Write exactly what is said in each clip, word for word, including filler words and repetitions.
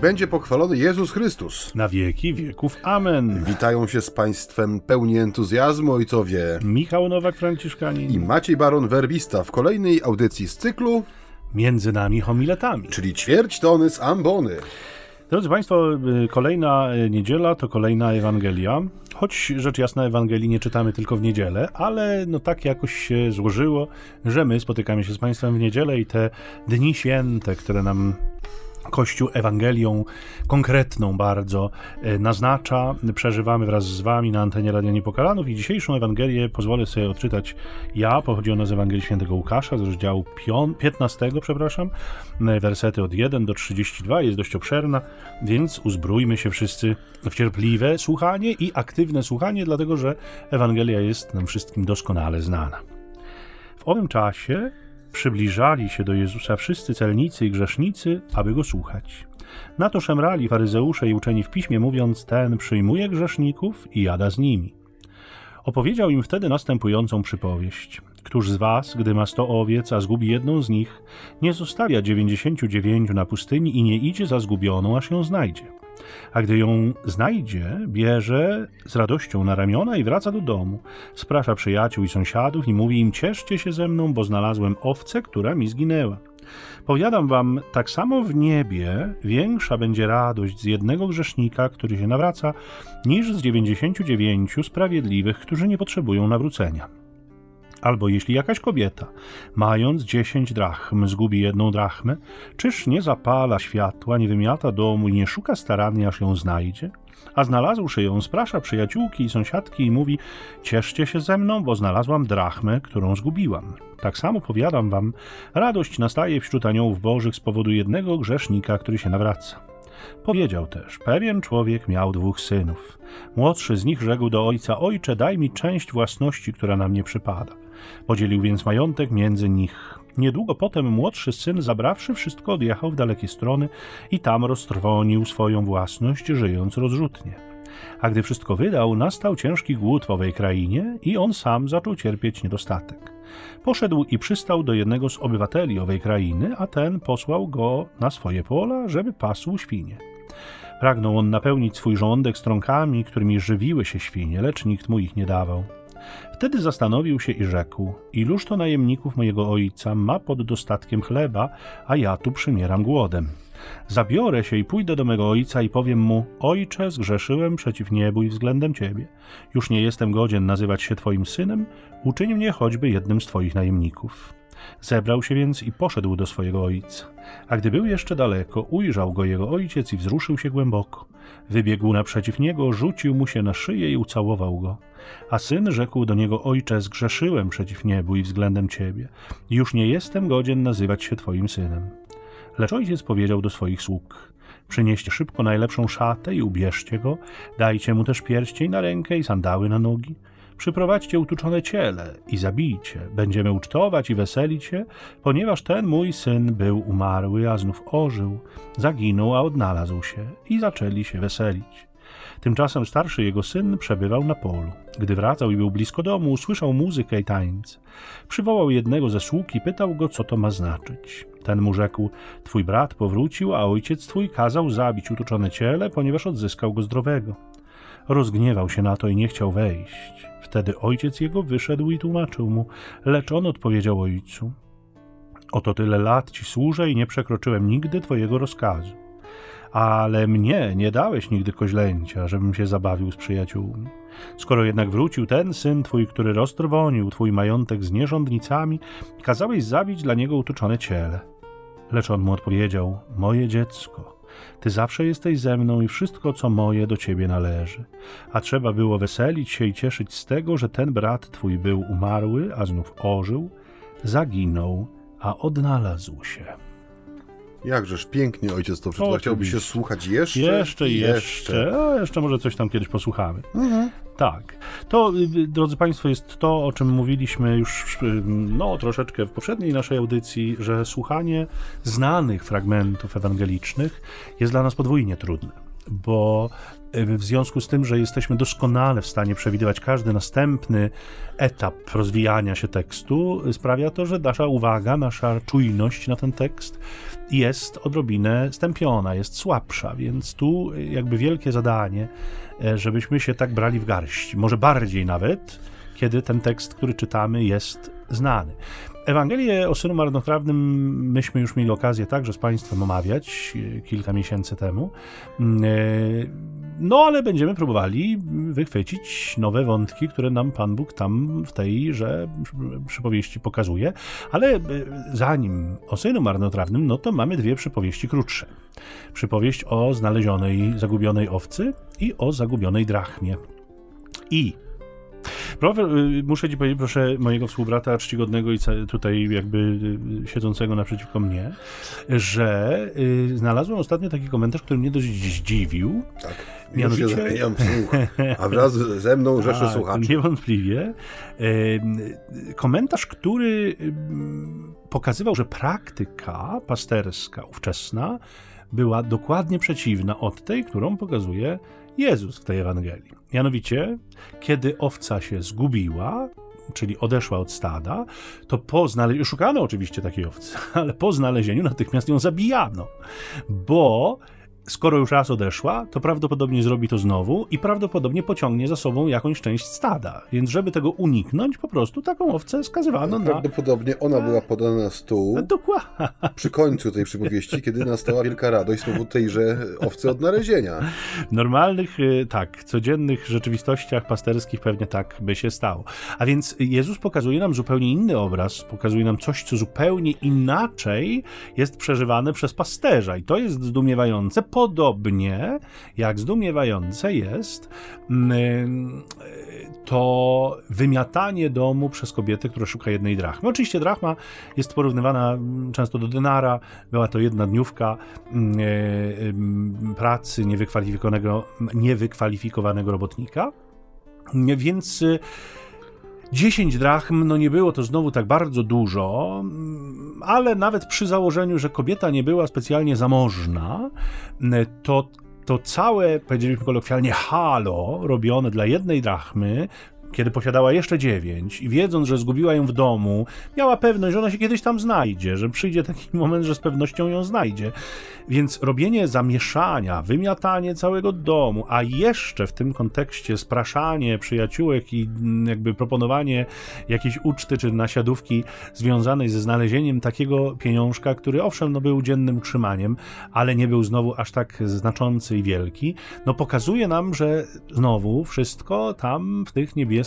będzie pochwalony Jezus Chrystus. Na wieki wieków. Amen. Witają się z Państwem pełni entuzjazmu ojcowie Michał Nowak-Franciszkanin i Maciej Baron-Werbista w kolejnej audycji z cyklu Między nami homiletami, czyli ćwierć tony z ambony. Drodzy Państwo, kolejna niedziela to kolejna Ewangelia. Choć rzecz jasna, Ewangelii nie czytamy tylko w niedzielę, ale no tak jakoś się złożyło, że my spotykamy się z Państwem w niedzielę i te dni święte, które nam Kościół Ewangelią konkretną bardzo naznacza, przeżywamy wraz z Wami na antenie Radia Niepokalanów i dzisiejszą Ewangelię pozwolę sobie odczytać ja. Pochodzi ona z Ewangelii Świętego Łukasza, z rozdziału piętnastego, przepraszam, wersety od pierwszego do trzydziestego drugiego, jest dość obszerna, więc uzbrójmy się wszyscy w cierpliwe słuchanie i aktywne słuchanie, dlatego że Ewangelia jest nam wszystkim doskonale znana. W owym czasie przybliżali się do Jezusa wszyscy celnicy i grzesznicy, aby go słuchać. Na to szemrali faryzeusze i uczeni w piśmie, mówiąc: ten przyjmuje grzeszników i jada z nimi. Opowiedział im wtedy następującą przypowieść. Któż z was, gdy ma sto owiec, a zgubi jedną z nich, nie zostawia dziewięćdziesięciu dziewięciu na pustyni i nie idzie za zgubioną, aż ją znajdzie? A gdy ją znajdzie, bierze z radością na ramiona i wraca do domu. Sprasza przyjaciół i sąsiadów i mówi im: cieszcie się ze mną, bo znalazłem owcę, która mi zginęła. Powiadam wam, tak samo w niebie większa będzie radość z jednego grzesznika, który się nawraca, niż z dziewięćdziesięciu dziewięciu sprawiedliwych, którzy nie potrzebują nawrócenia. Albo jeśli jakaś kobieta, mając dziesięć drachm, zgubi jedną drachmę, czyż nie zapala światła, nie wymiata domu i nie szuka starannie, aż ją znajdzie? A znalazłszy ją, sprasza przyjaciółki i sąsiadki i mówi: cieszcie się ze mną, bo znalazłam drachmę, którą zgubiłam. Tak samo powiadam wam, radość nastaje wśród aniołów bożych z powodu jednego grzesznika, który się nawraca. Powiedział też: pewien człowiek miał dwóch synów. Młodszy z nich rzekł do ojca: ojcze, daj mi część własności, która na mnie przypada. Podzielił więc majątek między nich. Niedługo potem młodszy syn, zabrawszy wszystko, odjechał w dalekie strony i tam roztrwonił swoją własność, żyjąc rozrzutnie. A gdy wszystko wydał, nastał ciężki głód w owej krainie i on sam zaczął cierpieć niedostatek. Poszedł i przystał do jednego z obywateli owej krainy, a ten posłał go na swoje pola, żeby pasł świnie. Pragnął on napełnić swój żołądek strąkami, którymi żywiły się świnie, lecz nikt mu ich nie dawał. Wtedy zastanowił się i rzekł: iluż to najemników mojego ojca ma pod dostatkiem chleba, a ja tu przymieram głodem. Zabiorę się i pójdę do mego ojca i powiem mu: ojcze, zgrzeszyłem przeciw niebu i względem ciebie. Już nie jestem godzien nazywać się twoim synem, uczyń mnie choćby jednym z twoich najemników. Zebrał się więc i poszedł do swojego ojca. A gdy był jeszcze daleko, ujrzał go jego ojciec i wzruszył się głęboko. Wybiegł naprzeciw niego, rzucił mu się na szyję i ucałował go. A syn rzekł do niego: ojcze, zgrzeszyłem przeciw niebu i względem ciebie. Już nie jestem godzien nazywać się twoim synem. Lecz ojciec powiedział do swoich sług: przynieście szybko najlepszą szatę i ubierzcie go, dajcie mu też pierścień na rękę i sandały na nogi. Przyprowadźcie utuczone ciele i zabijcie. Będziemy ucztować i weselić się, ponieważ ten mój syn był umarły, a znów ożył, zaginął, a odnalazł się, i zaczęli się weselić. Tymczasem starszy jego syn przebywał na polu. Gdy wracał i był blisko domu, usłyszał muzykę i tańce. Przywołał jednego ze sług i pytał go, co to ma znaczyć. Ten mu rzekł: twój brat powrócił, a ojciec twój kazał zabić utuczone ciele, ponieważ odzyskał go zdrowego. Rozgniewał się na to i nie chciał wejść. Wtedy ojciec jego wyszedł i tłumaczył mu, lecz on odpowiedział ojcu: oto tyle lat ci służę i nie przekroczyłem nigdy twojego rozkazu. Ale mnie nie dałeś nigdy koźlęcia, żebym się zabawił z przyjaciółmi. Skoro jednak wrócił ten syn twój, który roztrwonił twój majątek z nierządnicami, kazałeś zabić dla niego utuczone ciele. Lecz on mu odpowiedział: moje dziecko, ty zawsze jesteś ze mną i wszystko, co moje, do ciebie należy. A trzeba było weselić się i cieszyć z tego, że ten brat twój był umarły, a znów ożył, zaginął, a odnalazł się. Jakżeż pięknie ojciec to przeczytał. Chciałbyś się słuchać jeszcze? Jeszcze, i jeszcze. jeszcze. A jeszcze może coś tam kiedyś posłuchamy. Mhm. Tak. To, drodzy Państwo, jest to, o czym mówiliśmy już no, troszeczkę w poprzedniej naszej audycji, że słuchanie znanych fragmentów ewangelicznych jest dla nas podwójnie trudne, bo w związku z tym, że jesteśmy doskonale w stanie przewidywać każdy następny etap rozwijania się tekstu, sprawia to, że nasza uwaga, nasza czujność na ten tekst jest odrobinę stępiona, jest słabsza, więc tu jakby wielkie zadanie, żebyśmy się tak brali w garść, może bardziej nawet, kiedy ten tekst, który czytamy, jest znany. Ewangelię o Synu Marnotrawnym myśmy już mieli okazję także z Państwem omawiać kilka miesięcy temu. No ale będziemy próbowali wychwycić nowe wątki, które nam Pan Bóg tam w tejże przypowieści pokazuje. Ale zanim o Synu Marnotrawnym, no to mamy dwie przypowieści krótsze. Przypowieść o znalezionej, zagubionej owcy i o zagubionej drachmie. I muszę ci powiedzieć, proszę mojego współbrata czcigodnego i tutaj jakby siedzącego naprzeciwko mnie, że y, znalazłem ostatnio taki komentarz, który mnie dość zdziwił. Tak, mianowicie... już się zamieniam w słuch, a wraz ze mną rzesze słuchaczy. Niewątpliwie. Y, komentarz, który y, pokazywał, że praktyka pasterska ówczesna była dokładnie przeciwna od tej, którą pokazuje Jezus w tej Ewangelii. Mianowicie, kiedy owca się zgubiła, czyli odeszła od stada, to po znalezieniu, szukano oczywiście takiej owcy, ale po znalezieniu natychmiast ją zabijano, bo skoro już raz odeszła, to prawdopodobnie zrobi to znowu i prawdopodobnie pociągnie za sobą jakąś część stada. Więc żeby tego uniknąć, po prostu taką owcę skazywano na... Prawdopodobnie ona była podana na stół Dokładnie. Przy końcu tej przypowieści, kiedy nastała wielka radość z powodu tejże owcy odnalezienia. W normalnych, tak, codziennych rzeczywistościach pasterskich pewnie tak by się stało. A więc Jezus pokazuje nam zupełnie inny obraz, pokazuje nam coś, co zupełnie inaczej jest przeżywane przez pasterza i to jest zdumiewające. Podobnie jak zdumiewające jest to wymiatanie domu przez kobietę, która szuka jednej drachmy. Oczywiście drachma jest porównywana często do denara. Była to jedna dniówka pracy niewykwalifikowanego, niewykwalifikowanego robotnika. Więc dziesięć drachm, no nie było to znowu tak bardzo dużo, ale nawet przy założeniu, że kobieta nie była specjalnie zamożna, to to całe, powiedzieliśmy kolokwialnie, halo robione dla jednej drachmy, kiedy posiadała jeszcze dziewięć i wiedząc, że zgubiła ją w domu, miała pewność, że ona się kiedyś tam znajdzie, że przyjdzie taki moment, że z pewnością ją znajdzie. Więc robienie zamieszania, wymiatanie całego domu, a jeszcze w tym kontekście spraszanie przyjaciółek i jakby proponowanie jakiejś uczty czy nasiadówki związanej ze znalezieniem takiego pieniążka, który owszem, no był dziennym utrzymaniem, ale nie był znowu aż tak znaczący i wielki, no pokazuje nam, że znowu wszystko tam w tych niebieskich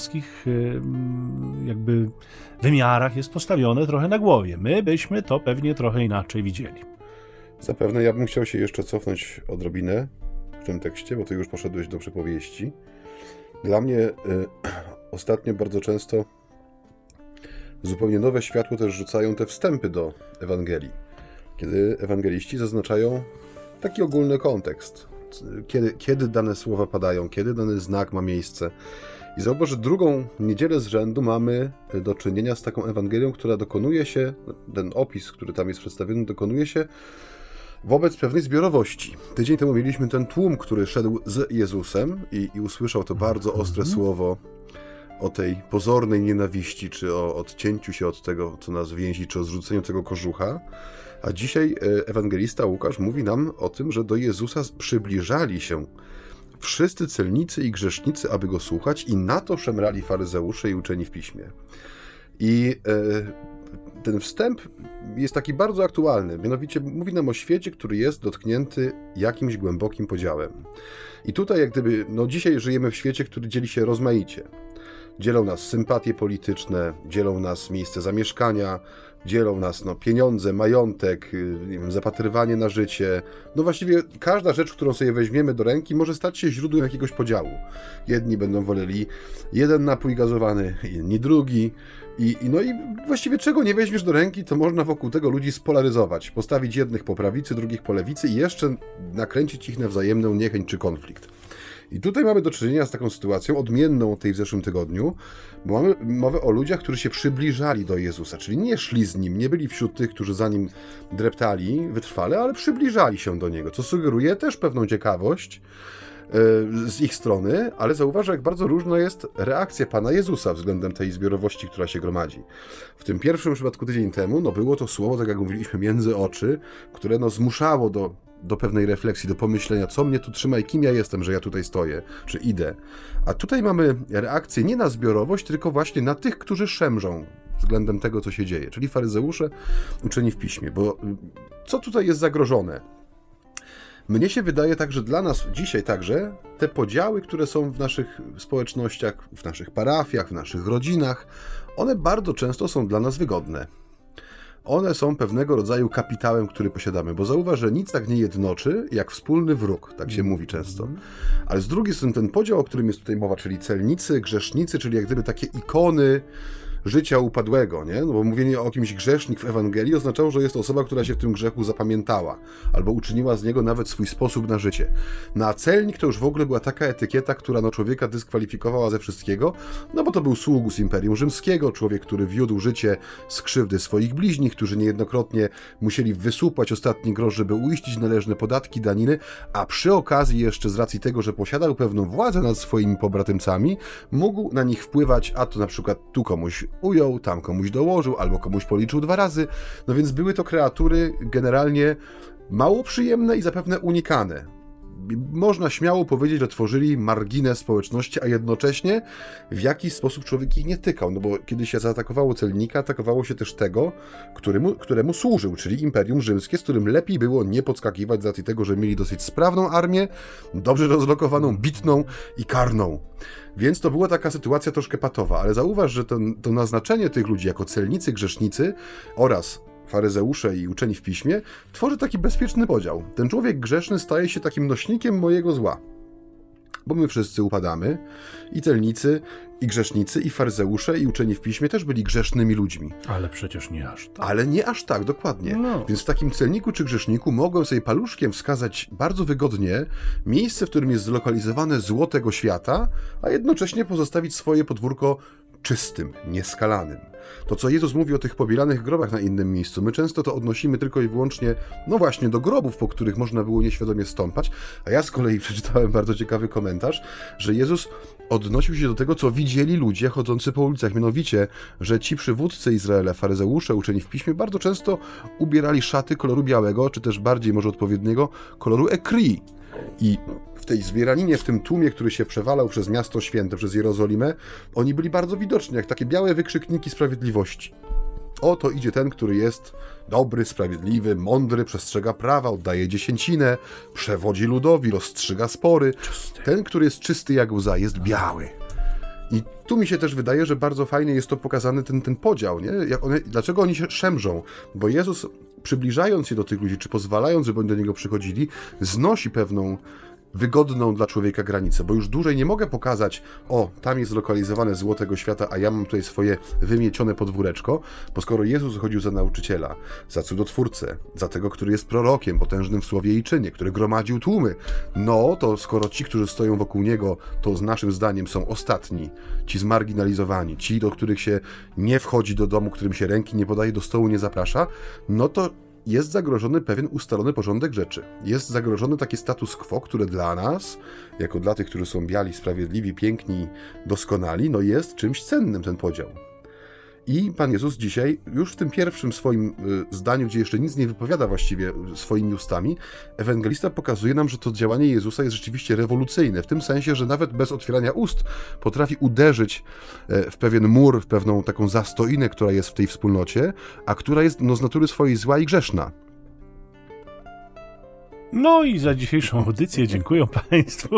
jakby wymiarach jest postawione trochę na głowie. My byśmy to pewnie trochę inaczej widzieli. Zapewne ja bym chciał się jeszcze cofnąć odrobinę w tym tekście, bo ty już poszedłeś do przypowieści. Dla mnie y, ostatnio bardzo często zupełnie nowe światło też rzucają te wstępy do Ewangelii, kiedy ewangeliści zaznaczają taki ogólny kontekst, kiedy, kiedy dane słowa padają, kiedy dany znak ma miejsce. I zauważ, że drugą niedzielę z rzędu mamy do czynienia z taką Ewangelią, która dokonuje się, ten opis, który tam jest przedstawiony, dokonuje się wobec pewnej zbiorowości. Tydzień temu mieliśmy ten tłum, który szedł z Jezusem i, i usłyszał to bardzo ostre mm-hmm. słowo o tej pozornej nienawiści, czy o odcięciu się od tego, co nas więzi, czy o zrzuceniu tego kożucha. A dzisiaj ewangelista Łukasz mówi nam o tym, że do Jezusa przybliżali się wszyscy celnicy i grzesznicy, aby go słuchać, i na to szemrali faryzeusze i uczeni w piśmie. I e, ten wstęp jest taki bardzo aktualny, mianowicie mówi nam o świecie, który jest dotknięty jakimś głębokim podziałem. I tutaj jak gdyby, no dzisiaj żyjemy w świecie, który dzieli się rozmaicie. Dzielą nas sympatie polityczne, dzielą nas miejsce zamieszkania, dzielą nas no, pieniądze, majątek, nie wiem, zapatrywanie na życie. No właściwie każda rzecz, którą sobie weźmiemy do ręki, może stać się źródłem jakiegoś podziału. Jedni będą woleli jeden napój gazowany, inni drugi. I, i, no i właściwie czego nie weźmiesz do ręki, to można wokół tego ludzi spolaryzować. Postawić jednych po prawicy, drugich po lewicy i jeszcze nakręcić ich na wzajemną niechęć czy konflikt. I tutaj mamy do czynienia z taką sytuacją odmienną od tej w zeszłym tygodniu, bo mamy mowę o ludziach, którzy się przybliżali do Jezusa, czyli nie szli z Nim, nie byli wśród tych, którzy za Nim dreptali wytrwale, ale przybliżali się do Niego, co sugeruje też pewną ciekawość, z ich strony, ale zauważę, jak bardzo różna jest reakcja Pana Jezusa względem tej zbiorowości, która się gromadzi. W tym pierwszym przypadku tydzień temu, no było to słowo, tak jak mówiliśmy, między oczy, które no zmuszało do, do pewnej refleksji, do pomyślenia, co mnie tu trzyma i kim ja jestem, że ja tutaj stoję, czy idę. A tutaj mamy reakcję nie na zbiorowość, tylko właśnie na tych, którzy szemrzą względem tego, co się dzieje, czyli faryzeusze, uczeni w piśmie, bo co tutaj jest zagrożone? Mnie się wydaje tak, że dla nas dzisiaj także te podziały, które są w naszych społecznościach, w naszych parafiach, w naszych rodzinach, one bardzo często są dla nas wygodne. One są pewnego rodzaju kapitałem, który posiadamy, bo zauważ, że nic tak nie jednoczy, jak wspólny wróg, tak się mówi często. Ale z drugiej strony ten podział, o którym jest tutaj mowa, czyli celnicy, grzesznicy, czyli jak gdyby takie ikony życia upadłego, nie? No bo mówienie o kimś grzesznik w Ewangelii oznaczało, że jest to osoba, która się w tym grzechu zapamiętała, albo uczyniła z niego nawet swój sposób na życie. No a celnik to już w ogóle była taka etykieta, która no człowieka dyskwalifikowała ze wszystkiego, no bo to był sługus Imperium Rzymskiego, człowiek, który wiódł życie z krzywdy swoich bliźnich, którzy niejednokrotnie musieli wysupłać ostatni grosz, żeby uiścić należne podatki, daniny, a przy okazji jeszcze z racji tego, że posiadał pewną władzę nad swoimi pobratymcami, mógł na nich wpływać, a to na przykład tu komuś ujął, tam komuś dołożył, albo komuś policzył dwa razy. No więc były to kreatury generalnie mało przyjemne i zapewne unikane. Można śmiało powiedzieć, że tworzyli margines społeczności, a jednocześnie w jakiś sposób człowiek ich nie tykał. No bo kiedy się zaatakowało celnika, atakowało się też tego, któremu, któremu służył, czyli Imperium Rzymskie, z którym lepiej było nie podskakiwać z racji tego, że mieli dosyć sprawną armię, dobrze rozlokowaną, bitną i karną. Więc to była taka sytuacja troszkę patowa, ale zauważ, że to, to naznaczenie tych ludzi jako celnicy, grzesznicy oraz faryzeusze i uczeni w piśmie tworzy taki bezpieczny podział. Ten człowiek grzeszny staje się takim nośnikiem mojego zła. Bo my wszyscy upadamy, i celnicy, i grzesznicy, i faryzeusze, i uczeni w piśmie też byli grzesznymi ludźmi. Ale przecież nie aż tak. Ale nie aż tak, dokładnie. No. Więc w takim celniku czy grzeszniku mogłem sobie paluszkiem wskazać bardzo wygodnie miejsce, w którym jest zlokalizowane zło tego świata, a jednocześnie pozostawić swoje podwórko czystym, nieskalanym. To, co Jezus mówi o tych pobielanych grobach na innym miejscu, my często to odnosimy tylko i wyłącznie, no właśnie, do grobów, po których można było nieświadomie stąpać, a ja z kolei przeczytałem bardzo ciekawy komentarz, że Jezus odnosił się do tego, co widzieli ludzie chodzący po ulicach, mianowicie, że ci przywódcy Izraela, faryzeusze, uczeni w piśmie, bardzo często ubierali szaty koloru białego, czy też bardziej może odpowiedniego koloru ekri. I w tej zbieraninie, w tym tłumie, który się przewalał przez miasto święte, przez Jerozolimę, oni byli bardzo widoczni, jak takie białe wykrzykniki sprawiedliwości. Oto idzie ten, który jest dobry, sprawiedliwy, mądry, przestrzega prawa, oddaje dziesięcinę, przewodzi ludowi, rozstrzyga spory. Czysty. Ten, który jest czysty jak łza, jest biały. I tu mi się też wydaje, że bardzo fajnie jest to pokazany ten, ten podział, nie? Jak one, dlaczego oni się szemrzą? Bo Jezus, przybliżając się do tych ludzi, czy pozwalając, żeby oni do Niego przychodzili, znosi pewną wygodną dla człowieka granicę, bo już dłużej nie mogę pokazać, o, tam jest zlokalizowane zło tego świata, a ja mam tutaj swoje wymiecione podwóreczko, bo skoro Jezus chodził za nauczyciela, za cudotwórcę, za tego, który jest prorokiem, potężnym w słowie i czynie, który gromadził tłumy, no to skoro ci, którzy stoją wokół Niego, to z naszym zdaniem są ostatni, ci zmarginalizowani, ci, do których się nie wchodzi do domu, którym się ręki nie podaje, do stołu nie zaprasza, no to jest zagrożony pewien ustalony porządek rzeczy. Jest zagrożony taki status quo, który dla nas, jako dla tych, którzy są biali, sprawiedliwi, piękni, doskonali, no jest czymś cennym ten podział. I Pan Jezus dzisiaj, już w tym pierwszym swoim zdaniu, gdzie jeszcze nic nie wypowiada właściwie swoimi ustami, ewangelista pokazuje nam, że to działanie Jezusa jest rzeczywiście rewolucyjne, w tym sensie, że nawet bez otwierania ust potrafi uderzyć w pewien mur, w pewną taką zastoinę, która jest w tej wspólnocie, a która jest no, z natury swojej zła i grzeszna. No i za dzisiejszą audycję dziękuję Państwu.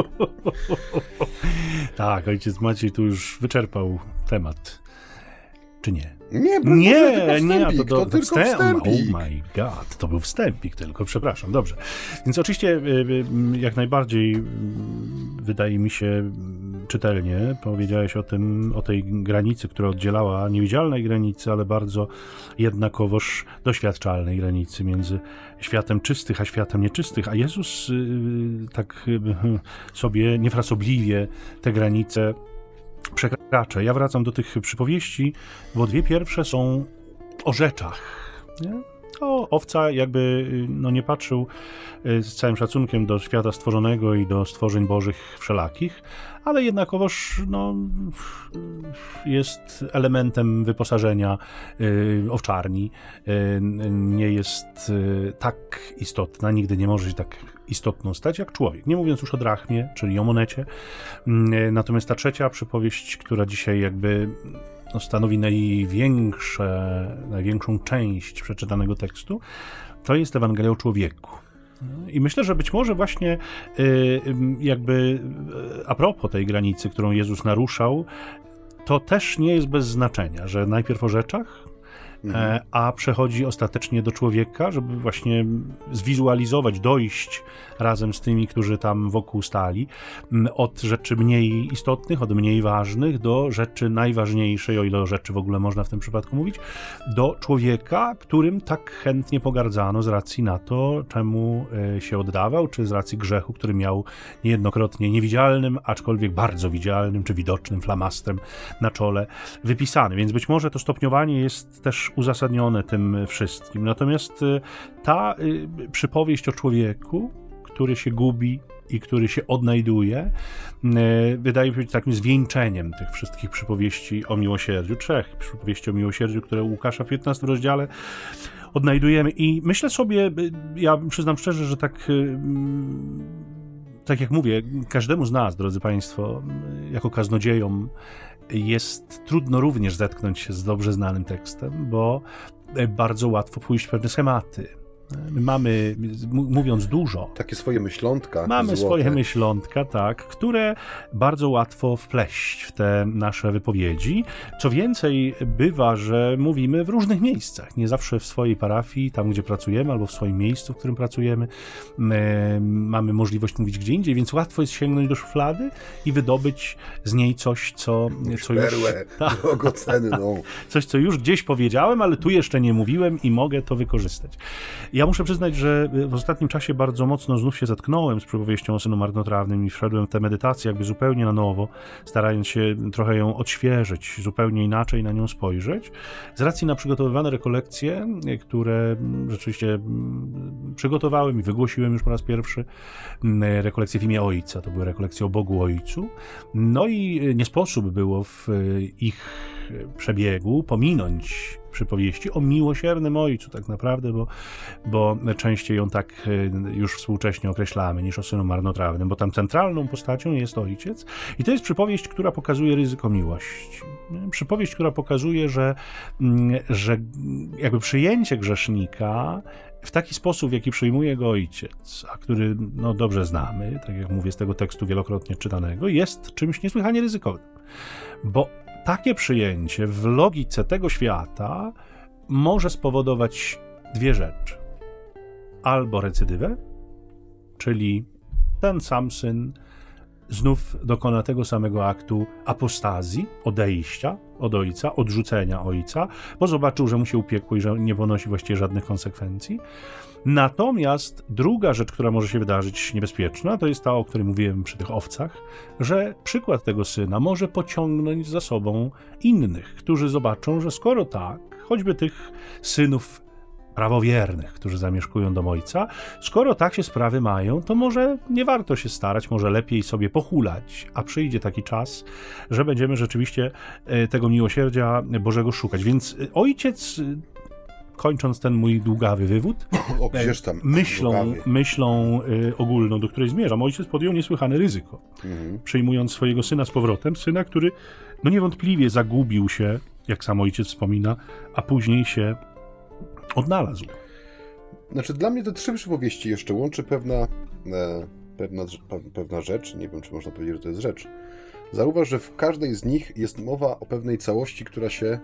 Tak, ojciec Maciej tu już wyczerpał temat. Czy nie? Nie, bo nie, nie, to, to, to tylko wstęp. wstępik. Oh my god, to był wstępik tylko, przepraszam, dobrze. Więc oczywiście jak najbardziej wydaje mi się czytelnie powiedziałeś o tym, o tej granicy, która oddzielała niewidzialnej granicy, ale bardzo jednakowoż doświadczalnej granicy między światem czystych a światem nieczystych, a Jezus tak sobie niefrasobliwie te granice przekracza. Ja wracam do tych przypowieści, bo dwie pierwsze są o rzeczach, nie? O, owca jakby no, nie patrzył z całym szacunkiem do świata stworzonego i do stworzeń bożych wszelakich, ale jednakowoż no, jest elementem wyposażenia y, owczarni. Y, nie jest y, tak istotna, nigdy nie może się tak istotną stać jak człowiek. Nie mówiąc już o drachmie, czyli o monecie. Y, natomiast ta trzecia przypowieść, która dzisiaj jakby no, stanowi największe, największą część przeczytanego tekstu, to jest Ewangelia o człowieku. I myślę, że być może właśnie jakby a propos tej granicy, którą Jezus naruszał, to też nie jest bez znaczenia, że najpierw o rzeczach, mhm. a przechodzi ostatecznie do człowieka, żeby właśnie zwizualizować, dojść razem z tymi, którzy tam wokół stali, od rzeczy mniej istotnych, od mniej ważnych, do rzeczy najważniejszej, o ile o rzeczy w ogóle można w tym przypadku mówić, do człowieka, którym tak chętnie pogardzano z racji na to, czemu się oddawał, czy z racji grzechu, który miał niejednokrotnie niewidzialnym, aczkolwiek bardzo widzialnym, czy widocznym flamastrem na czole wypisany. Więc być może to stopniowanie jest też uzasadnione tym wszystkim. Natomiast ta przypowieść o człowieku, który się gubi i który się odnajduje, wydaje mi się być takim zwieńczeniem tych wszystkich przypowieści o miłosierdziu, trzech przypowieści o miłosierdziu, które u Łukasza w piętnastym rozdziale odnajdujemy. I myślę sobie, ja przyznam szczerze, że tak, tak jak mówię, każdemu z nas, drodzy Państwo, jako kaznodziejom, jest trudno również zetknąć się z dobrze znanym tekstem, bo bardzo łatwo pójść w pewne schematy. My mamy, mówiąc dużo... Takie swoje myślątka. Mamy złote. swoje myślątka, tak, które bardzo łatwo wpleść w te nasze wypowiedzi. Co więcej, bywa, że mówimy w różnych miejscach. Nie zawsze w swojej parafii, tam gdzie pracujemy, albo w swoim miejscu, w którym pracujemy. My mamy możliwość mówić gdzie indziej, więc łatwo jest sięgnąć do szuflady i wydobyć z niej coś, co, co już... Perłę, drogocenną. Coś, co już gdzieś powiedziałem, ale tu jeszcze nie mówiłem i mogę to wykorzystać. Ja muszę przyznać, że w ostatnim czasie bardzo mocno znów się zetknąłem z przypowieścią o synu marnotrawnym i wszedłem w tę meditację jakby zupełnie na nowo, starając się trochę ją odświeżyć, zupełnie inaczej na nią spojrzeć. Z racji na przygotowywane rekolekcje, które rzeczywiście przygotowałem i wygłosiłem już po raz pierwszy, rekolekcje w imię Ojca, to były rekolekcje o Bogu Ojcu. No i nie sposób było w ich przebiegu pominąć przypowieści o miłosiernym Ojcu tak naprawdę, bo, bo częściej ją tak już współcześnie określamy niż o synu marnotrawnym, bo tam centralną postacią jest Ojciec i to jest przypowieść, która pokazuje ryzyko miłości. Przypowieść, która pokazuje, że, że jakby przyjęcie grzesznika w taki sposób, w jaki przyjmuje go Ojciec, a który no, dobrze znamy, tak jak mówię z tego tekstu wielokrotnie czytanego, jest czymś niesłychanie ryzykownym, bo takie przyjęcie w logice tego świata może spowodować dwie rzeczy. Albo recydywę, czyli ten sam syn znów dokona tego samego aktu apostazji, odejścia od ojca, odrzucenia ojca, bo zobaczył, że mu się upiekło i że nie ponosi właściwie żadnych konsekwencji. Natomiast druga rzecz, która może się wydarzyć niebezpieczna, to jest ta, o której mówiłem przy tych owcach, że przykład tego syna może pociągnąć za sobą innych, którzy zobaczą, że skoro tak, choćby tych synów prawowiernych, którzy zamieszkują dom ojca, skoro tak się sprawy mają, to może nie warto się starać, może lepiej sobie pochulać, a przyjdzie taki czas, że będziemy rzeczywiście tego miłosierdzia Bożego szukać. Więc ojciec, kończąc ten mój długawy wywód, o, tam, myślą, myślą ogólną, do której zmierzam, ojciec podjął niesłychane ryzyko, mhm. przyjmując swojego syna z powrotem, syna, który no niewątpliwie zagubił się, jak sam ojciec wspomina, a później się odnalazł. Znaczy, dla mnie te trzy przypowieści jeszcze łączy pewna, e, pewna, pewna rzecz, nie wiem, czy można powiedzieć, że to jest rzecz. Zauważ, że w każdej z nich jest mowa o pewnej całości, która się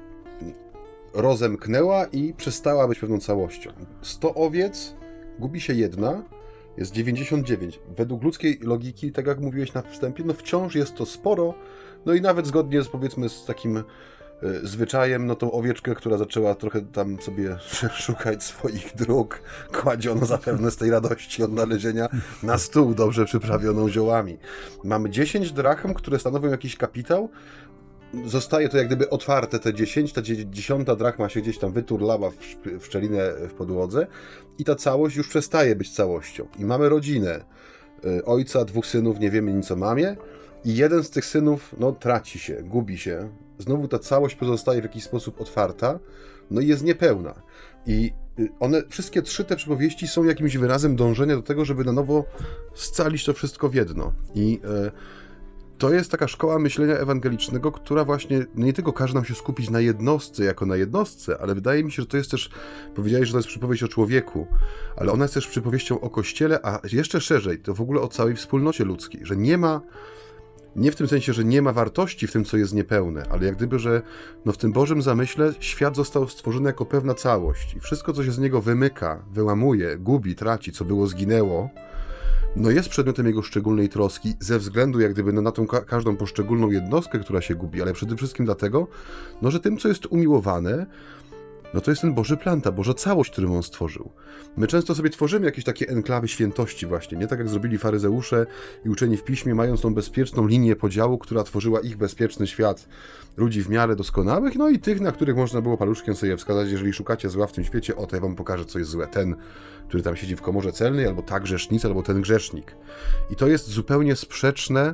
rozemknęła i przestała być pewną całością. sto owiec, gubi się jedna, jest dziewięćdziesiąt dziewięć. Według ludzkiej logiki, tak jak mówiłeś na wstępie, no wciąż jest to sporo, no i nawet zgodnie z, powiedzmy, z takim zwyczajem, no tą owieczkę, która zaczęła trochę tam sobie szukać swoich dróg, kładziono zapewne z tej radości odnalezienia na stół dobrze przyprawioną ziołami. Mamy dziesięć drachm, które stanowią jakiś kapitał, zostaje to jak gdyby otwarte, te dziesięć, ta dziesiąta drachma się gdzieś tam wyturlała w, w szczelinę w podłodze i ta całość już przestaje być całością. I mamy rodzinę, y, ojca, dwóch synów, nie wiemy nic o mamie i jeden z tych synów, no, traci się, gubi się. Znowu ta całość pozostaje w jakiś sposób otwarta, no i jest niepełna. I one, wszystkie trzy te przypowieści są jakimś wyrazem dążenia do tego, żeby na nowo scalić to wszystko w jedno. I y, to jest taka szkoła myślenia ewangelicznego, która właśnie nie tylko każe nam się skupić na jednostce jako na jednostce, ale wydaje mi się, że to jest też, powiedziałeś, że to jest przypowieść o człowieku, ale ona jest też przypowieścią o Kościele, a jeszcze szerzej, to w ogóle o całej wspólnocie ludzkiej, że nie ma, nie w tym sensie, że nie ma wartości w tym, co jest niepełne, ale jak gdyby, że no w tym Bożym zamyśle świat został stworzony jako pewna całość i wszystko, co się z niego wymyka, wyłamuje, gubi, traci, co było, zginęło, no jest przedmiotem jego szczególnej troski ze względu jak gdyby no, na tą ka- każdą poszczególną jednostkę, która się gubi, ale przede wszystkim dlatego, no, że tym, co jest umiłowane, no to jest ten Boży plan, ta Boża całość, którą on stworzył. My często sobie tworzymy jakieś takie enklawy świętości właśnie, nie tak jak zrobili faryzeusze i uczeni w piśmie, mając tą bezpieczną linię podziału, która tworzyła ich bezpieczny świat ludzi w miarę doskonałych, no i tych, na których można było paluszkiem sobie wskazać, jeżeli szukacie zła w tym świecie, o to ja wam pokażę, co jest złe. Ten, który tam siedzi w komorze celnej, albo ta grzesznica, albo ten grzesznik. I to jest zupełnie sprzeczne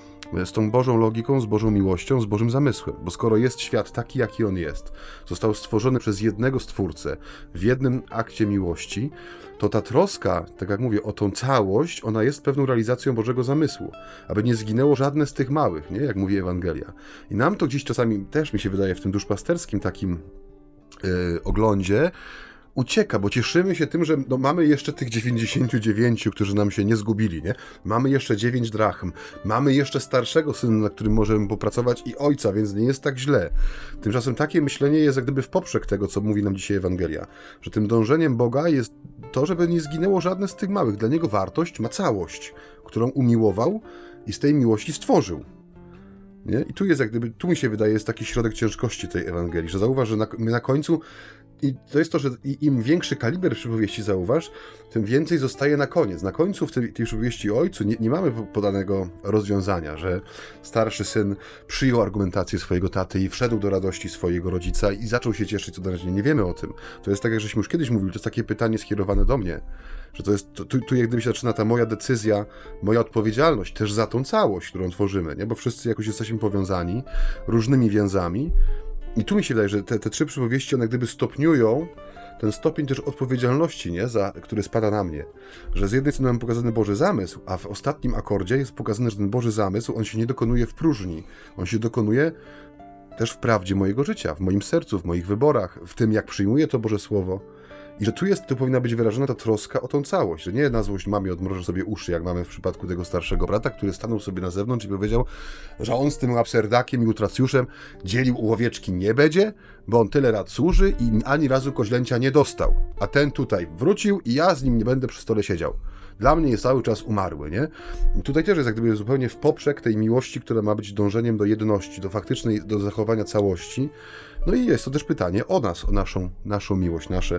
z tą Bożą logiką, z Bożą miłością, z Bożym zamysłem. Bo skoro jest świat taki, jaki on jest, został stworzony przez jednego Stwórcę w jednym akcie miłości, to ta troska, tak jak mówię, o tą całość, ona jest pewną realizacją Bożego zamysłu. Aby nie zginęło żadne z tych małych, nie? Jak mówi Ewangelia. I nam to gdzieś czasami też mi się wydaje w tym duszpasterskim takim yy, oglądzie, ucieka, bo cieszymy się tym, że no, mamy jeszcze tych dziewięćdziesięciu dziewięciu, którzy nam się nie zgubili, nie? Mamy jeszcze dziewięć drachm, mamy jeszcze starszego syna, na którym możemy popracować i ojca, więc nie jest tak źle. Tymczasem takie myślenie jest jak gdyby w poprzek tego, co mówi nam dzisiaj Ewangelia, że tym dążeniem Boga jest to, żeby nie zginęło żadne z tych małych. Dla niego wartość ma całość, którą umiłował i z tej miłości stworzył. Nie? I tu jest jak gdyby, tu mi się wydaje, jest taki środek ciężkości tej Ewangelii, że zauważ, że na, my na końcu i to jest to, że im większy kaliber przypowieści zauważ, tym więcej zostaje na koniec. Na końcu w tej, tej przypowieści o ojcu nie, nie mamy podanego rozwiązania, że starszy syn przyjął argumentację swojego taty i wszedł do radości swojego rodzica i zaczął się cieszyć, co na razie nie wiemy o tym. To jest tak, jak żeśmy już kiedyś mówili, to jest takie pytanie skierowane do mnie, że to jest, tu, tu jak gdyby się zaczyna ta moja decyzja, moja odpowiedzialność też za tą całość, którą tworzymy, nie? Bo wszyscy jakoś jesteśmy powiązani różnymi więzami. I tu mi się wydaje, że te, te trzy przypowieści, one gdyby stopniują ten stopień też odpowiedzialności, nie? Za, który spada na mnie. Że z jednej strony mamy pokazany Boży zamysł, a w ostatnim akordzie jest pokazane, że ten Boży zamysł, on się nie dokonuje w próżni. On się dokonuje też w prawdzie mojego życia, w moim sercu, w moich wyborach, w tym, jak przyjmuję to Boże Słowo. I że tu jest, tu powinna być wyrażona ta troska o tą całość, że nie na złość mamie odmrożę sobie uszy, jak mamy w przypadku tego starszego brata, który stanął sobie na zewnątrz i powiedział, że on z tym abserdakiem i utracjuszem dzielił owieczki nie będzie, bo on tyle lat służy i ani razu koźlęcia nie dostał. A ten tutaj wrócił i ja z nim nie będę przy stole siedział. Dla mnie jest cały czas umarły, nie? I tutaj też jest jak gdyby zupełnie w poprzek tej miłości, która ma być dążeniem do jedności, do faktycznej, do zachowania całości. No i jest to też pytanie o nas, o naszą, naszą miłość, nasze,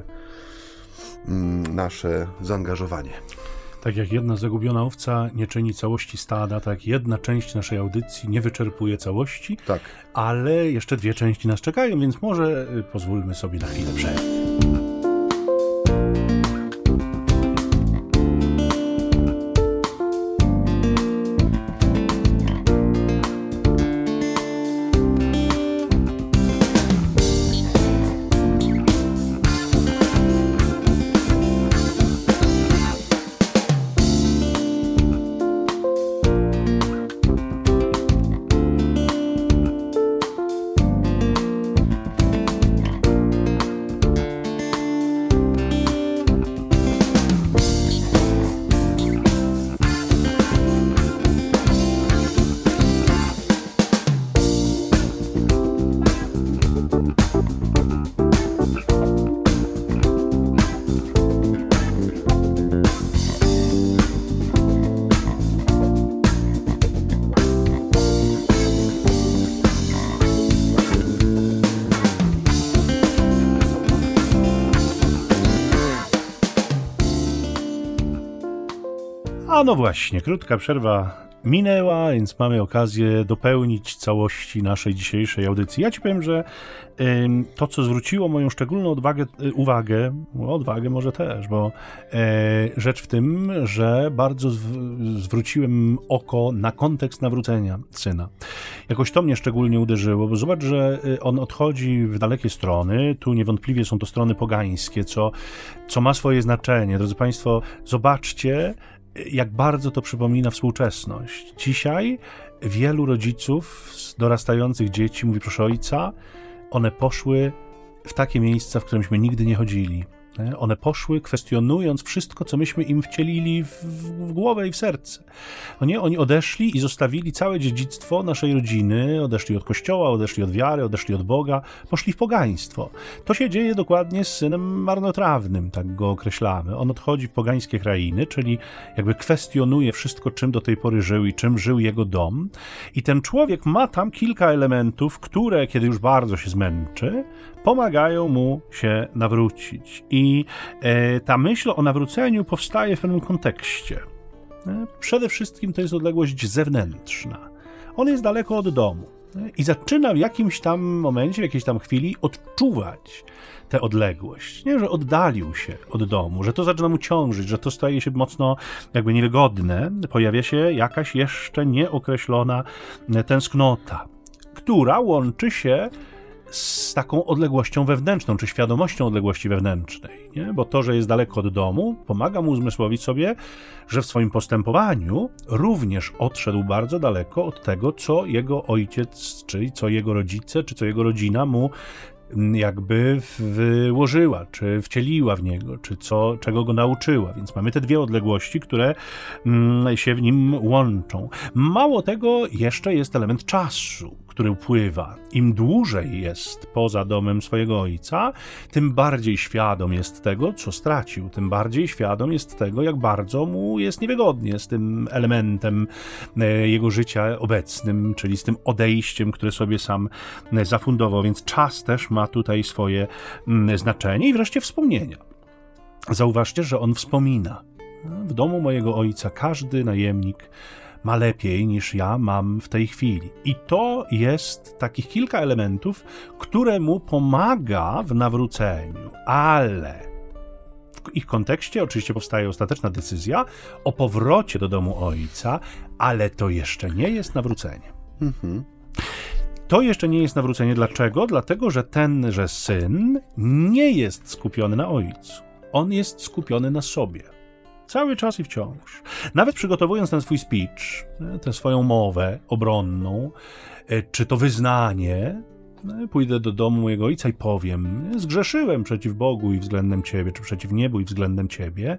mm, nasze zaangażowanie. Tak jak jedna zagubiona owca nie czyni całości stada, tak jedna część naszej audycji nie wyczerpuje całości, Tak. ale jeszcze dwie części nas czekają, więc może pozwólmy sobie na chwilę przerwy. A no właśnie, krótka przerwa minęła, więc mamy okazję dopełnić całości naszej dzisiejszej audycji. Ja ci powiem, że y, to, co zwróciło moją szczególną odwagę, y, uwagę, odwagę może też, bo y, rzecz w tym, że bardzo zw- zwróciłem oko na kontekst nawrócenia syna. Jakoś to mnie szczególnie uderzyło, bo zobacz, że on odchodzi w dalekie strony, tu niewątpliwie są to strony pogańskie, co, co ma swoje znaczenie. Drodzy Państwo, zobaczcie, jak bardzo to przypomina współczesność. Dzisiaj wielu rodziców z dorastających dzieci mówi, proszę ojca, one poszły w takie miejsca, w któreśmy nigdy nie chodzili. One poszły kwestionując wszystko, co myśmy im wcielili w, w głowę i w serce. No nie, oni odeszli i zostawili całe dziedzictwo naszej rodziny, odeszli od kościoła, odeszli od wiary, odeszli od Boga, poszli w pogaństwo. To się dzieje dokładnie z synem marnotrawnym, tak go określamy. On odchodzi w pogańskie krainy, czyli jakby kwestionuje wszystko, czym do tej pory żył i czym żył jego dom. I ten człowiek ma tam kilka elementów, które, kiedy już bardzo się zmęczy, pomagają mu się nawrócić. I e, ta myśl o nawróceniu powstaje w pewnym kontekście. E, przede wszystkim to jest odległość zewnętrzna. On jest daleko od domu e, i zaczyna w jakimś tam momencie, w jakiejś tam chwili odczuwać tę odległość. Nie, że oddalił się od domu, że to zaczyna mu ciążyć, że to staje się mocno jakby niewygodne. Pojawia się jakaś jeszcze nieokreślona tęsknota, która łączy się z taką odległością wewnętrzną, czy świadomością odległości wewnętrznej, nie? Bo to, że jest daleko od domu, pomaga mu uzmysłowić sobie, że w swoim postępowaniu również odszedł bardzo daleko od tego, co jego ojciec, czy co jego rodzice, czy co jego rodzina mu jakby wyłożyła, czy wcieliła w niego, czy co, czego go nauczyła. Więc mamy te dwie odległości, które mm, się w nim łączą. Mało tego, jeszcze jest element czasu, który upływa. Im dłużej jest poza domem swojego ojca, tym bardziej świadom jest tego, co stracił. Tym bardziej świadom jest tego, jak bardzo mu jest niewygodnie z tym elementem jego życia obecnym, czyli z tym odejściem, które sobie sam zafundował. Więc czas też ma tutaj swoje znaczenie i wreszcie wspomnienia. Zauważcie, że on wspomina. W domu mojego ojca każdy najemnik ma lepiej niż ja mam w tej chwili. I to jest takich kilka elementów, które mu pomaga w nawróceniu. Ale w ich kontekście oczywiście powstaje ostateczna decyzja o powrocie do domu ojca, ale to jeszcze nie jest nawrócenie. Mhm. To jeszcze nie jest nawrócenie. Dlaczego? Dlatego, że tenże syn nie jest skupiony na ojcu. On jest skupiony na sobie. Cały czas i wciąż. Nawet przygotowując ten swój speech, tę swoją mowę obronną, czy to wyznanie, pójdę do domu mojego ojca i powiem, zgrzeszyłem przeciw Bogu i względem Ciebie, czy przeciw niebu i względem Ciebie.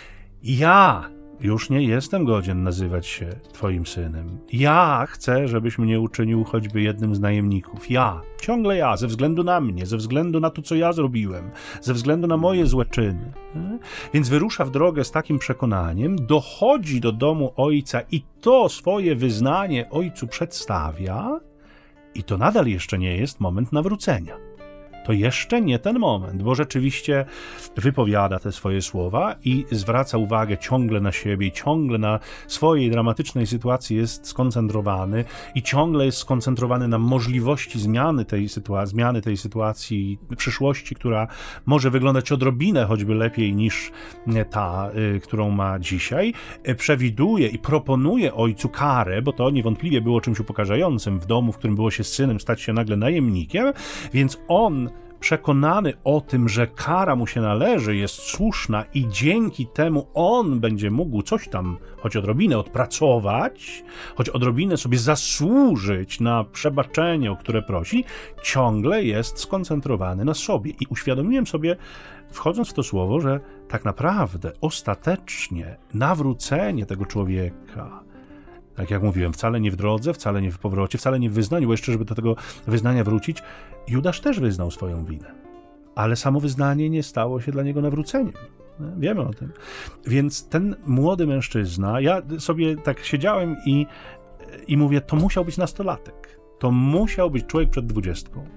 Ja już nie jestem godzien nazywać się Twoim synem. Ja chcę, żebyś mnie uczynił choćby jednym z najemników. Ja, ciągle ja, ze względu na mnie, ze względu na to, co ja zrobiłem, ze względu na moje złe czyny. Więc wyrusza w drogę z takim przekonaniem, dochodzi do domu ojca i to swoje wyznanie ojcu przedstawia i to nadal jeszcze nie jest moment nawrócenia. To jeszcze nie ten moment, bo rzeczywiście wypowiada te swoje słowa i zwraca uwagę ciągle na siebie, ciągle na swojej dramatycznej sytuacji jest skoncentrowany i ciągle jest skoncentrowany na możliwości zmiany tej sytuacji, zmiany tej sytuacji, przyszłości, która może wyglądać odrobinę choćby lepiej niż ta, y, którą ma dzisiaj. Przewiduje i proponuje ojcu karę, bo to niewątpliwie było czymś upokarzającym w domu, w którym było się synem, stać się nagle najemnikiem, więc on przekonany o tym, że kara mu się należy, jest słuszna i dzięki temu on będzie mógł coś tam, choć odrobinę odpracować, choć odrobinę sobie zasłużyć na przebaczenie, o które prosi, ciągle jest skoncentrowany na sobie. I uświadomiłem sobie, wchodząc w to słowo, że tak naprawdę ostatecznie nawrócenie tego człowieka, tak jak mówiłem, wcale nie w drodze, wcale nie w powrocie, wcale nie w wyznaniu, bo jeszcze, żeby do tego wyznania wrócić, Judasz też wyznał swoją winę. Ale samo wyznanie nie stało się dla niego nawróceniem. Wiemy o tym. Więc ten młody mężczyzna, ja sobie tak siedziałem i, i mówię, to musiał być nastolatek. To musiał być człowiek przed dwudziestką.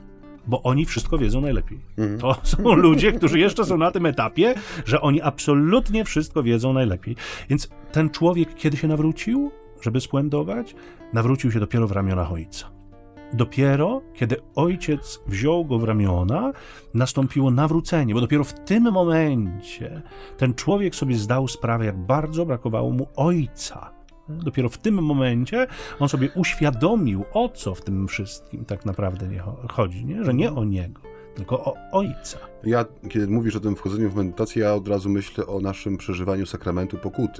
bo oni wszystko wiedzą najlepiej. Mhm. To są ludzie, którzy jeszcze są na tym etapie, że oni absolutnie wszystko wiedzą najlepiej. Więc ten człowiek, kiedy się nawrócił, żeby splędować, nawrócił się dopiero w ramionach ojca. Dopiero, kiedy ojciec wziął go w ramiona, nastąpiło nawrócenie, bo dopiero w tym momencie ten człowiek sobie zdał sprawę, jak bardzo brakowało mu ojca. Dopiero w tym momencie on sobie uświadomił, o co w tym wszystkim tak naprawdę nie chodzi, nie? Że nie o niego, tylko o ojca. Ja, kiedy mówisz o tym wchodzeniu w medytację, ja od razu myślę o naszym przeżywaniu sakramentu pokuty.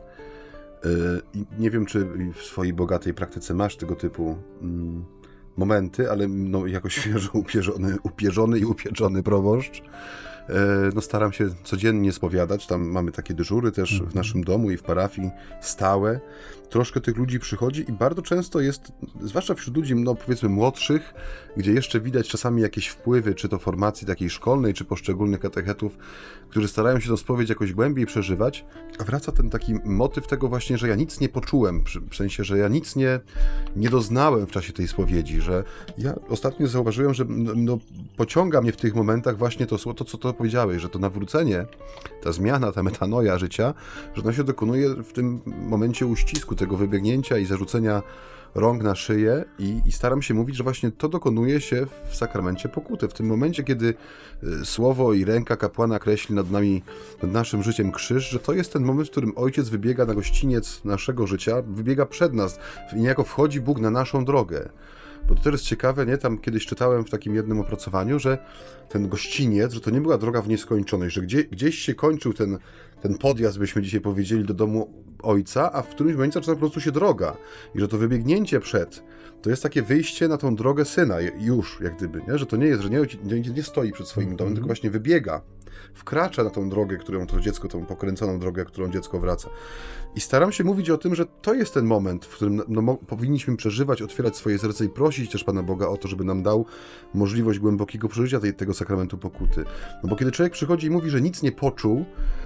Yy, nie wiem, czy w swojej bogatej praktyce masz tego typu mm, momenty, ale no, jako świeżo upierzony, upierzony i upieczony proboszcz, yy, no, staram się codziennie spowiadać. Tam mamy takie dyżury też w naszym domu i w parafii stałe. Troszkę tych ludzi przychodzi i bardzo często jest, zwłaszcza wśród ludzi, no powiedzmy młodszych, gdzie jeszcze widać czasami jakieś wpływy, czy to formacji takiej szkolnej, czy poszczególnych katechetów, którzy starają się tą spowiedź jakoś głębiej przeżywać, a wraca ten taki motyw tego właśnie, że ja nic nie poczułem, w sensie, że ja nic nie, nie doznałem w czasie tej spowiedzi, że ja ostatnio zauważyłem, że no, no, pociąga mnie w tych momentach właśnie to, to, co to powiedziałeś, że to nawrócenie, ta zmiana, ta metanoja życia, że ona się dokonuje w tym momencie uścisku, tego wybiegnięcia i zarzucenia rąk na szyję i, i staram się mówić, że właśnie to dokonuje się w sakramencie pokuty. W tym momencie, kiedy y, słowo i ręka kapłana kreśli nad nami, nad naszym życiem krzyż, że to jest ten moment, w którym ojciec wybiega na gościniec naszego życia, wybiega przed nas, niejako wchodzi Bóg na naszą drogę. Bo to też jest ciekawe, nie? Tam kiedyś czytałem w takim jednym opracowaniu, że ten gościniec, że to nie była droga w nieskończoność, że gdzie, gdzieś się kończył ten, ten podjazd, byśmy dzisiaj powiedzieli, do domu ojca, a w którymś momencie zaczyna po prostu się droga. I że to wybiegnięcie przed, to jest takie wyjście na tą drogę syna już, jak gdyby, nie? Że to nie jest, że nie, nie, nie stoi przed swoim domem, mm-hmm. tylko właśnie wybiega, wkracza na tą drogę, którą to dziecko, tą pokręconą drogę, którą dziecko wraca. I staram się mówić o tym, że to jest ten moment, w którym no, no, powinniśmy przeżywać, otwierać swoje serce i prosić też Pana Boga o to, żeby nam dał możliwość głębokiego przeżycia tej, tego sakramentu pokuty. No bo kiedy człowiek przychodzi i mówi, że nic nie poczuł,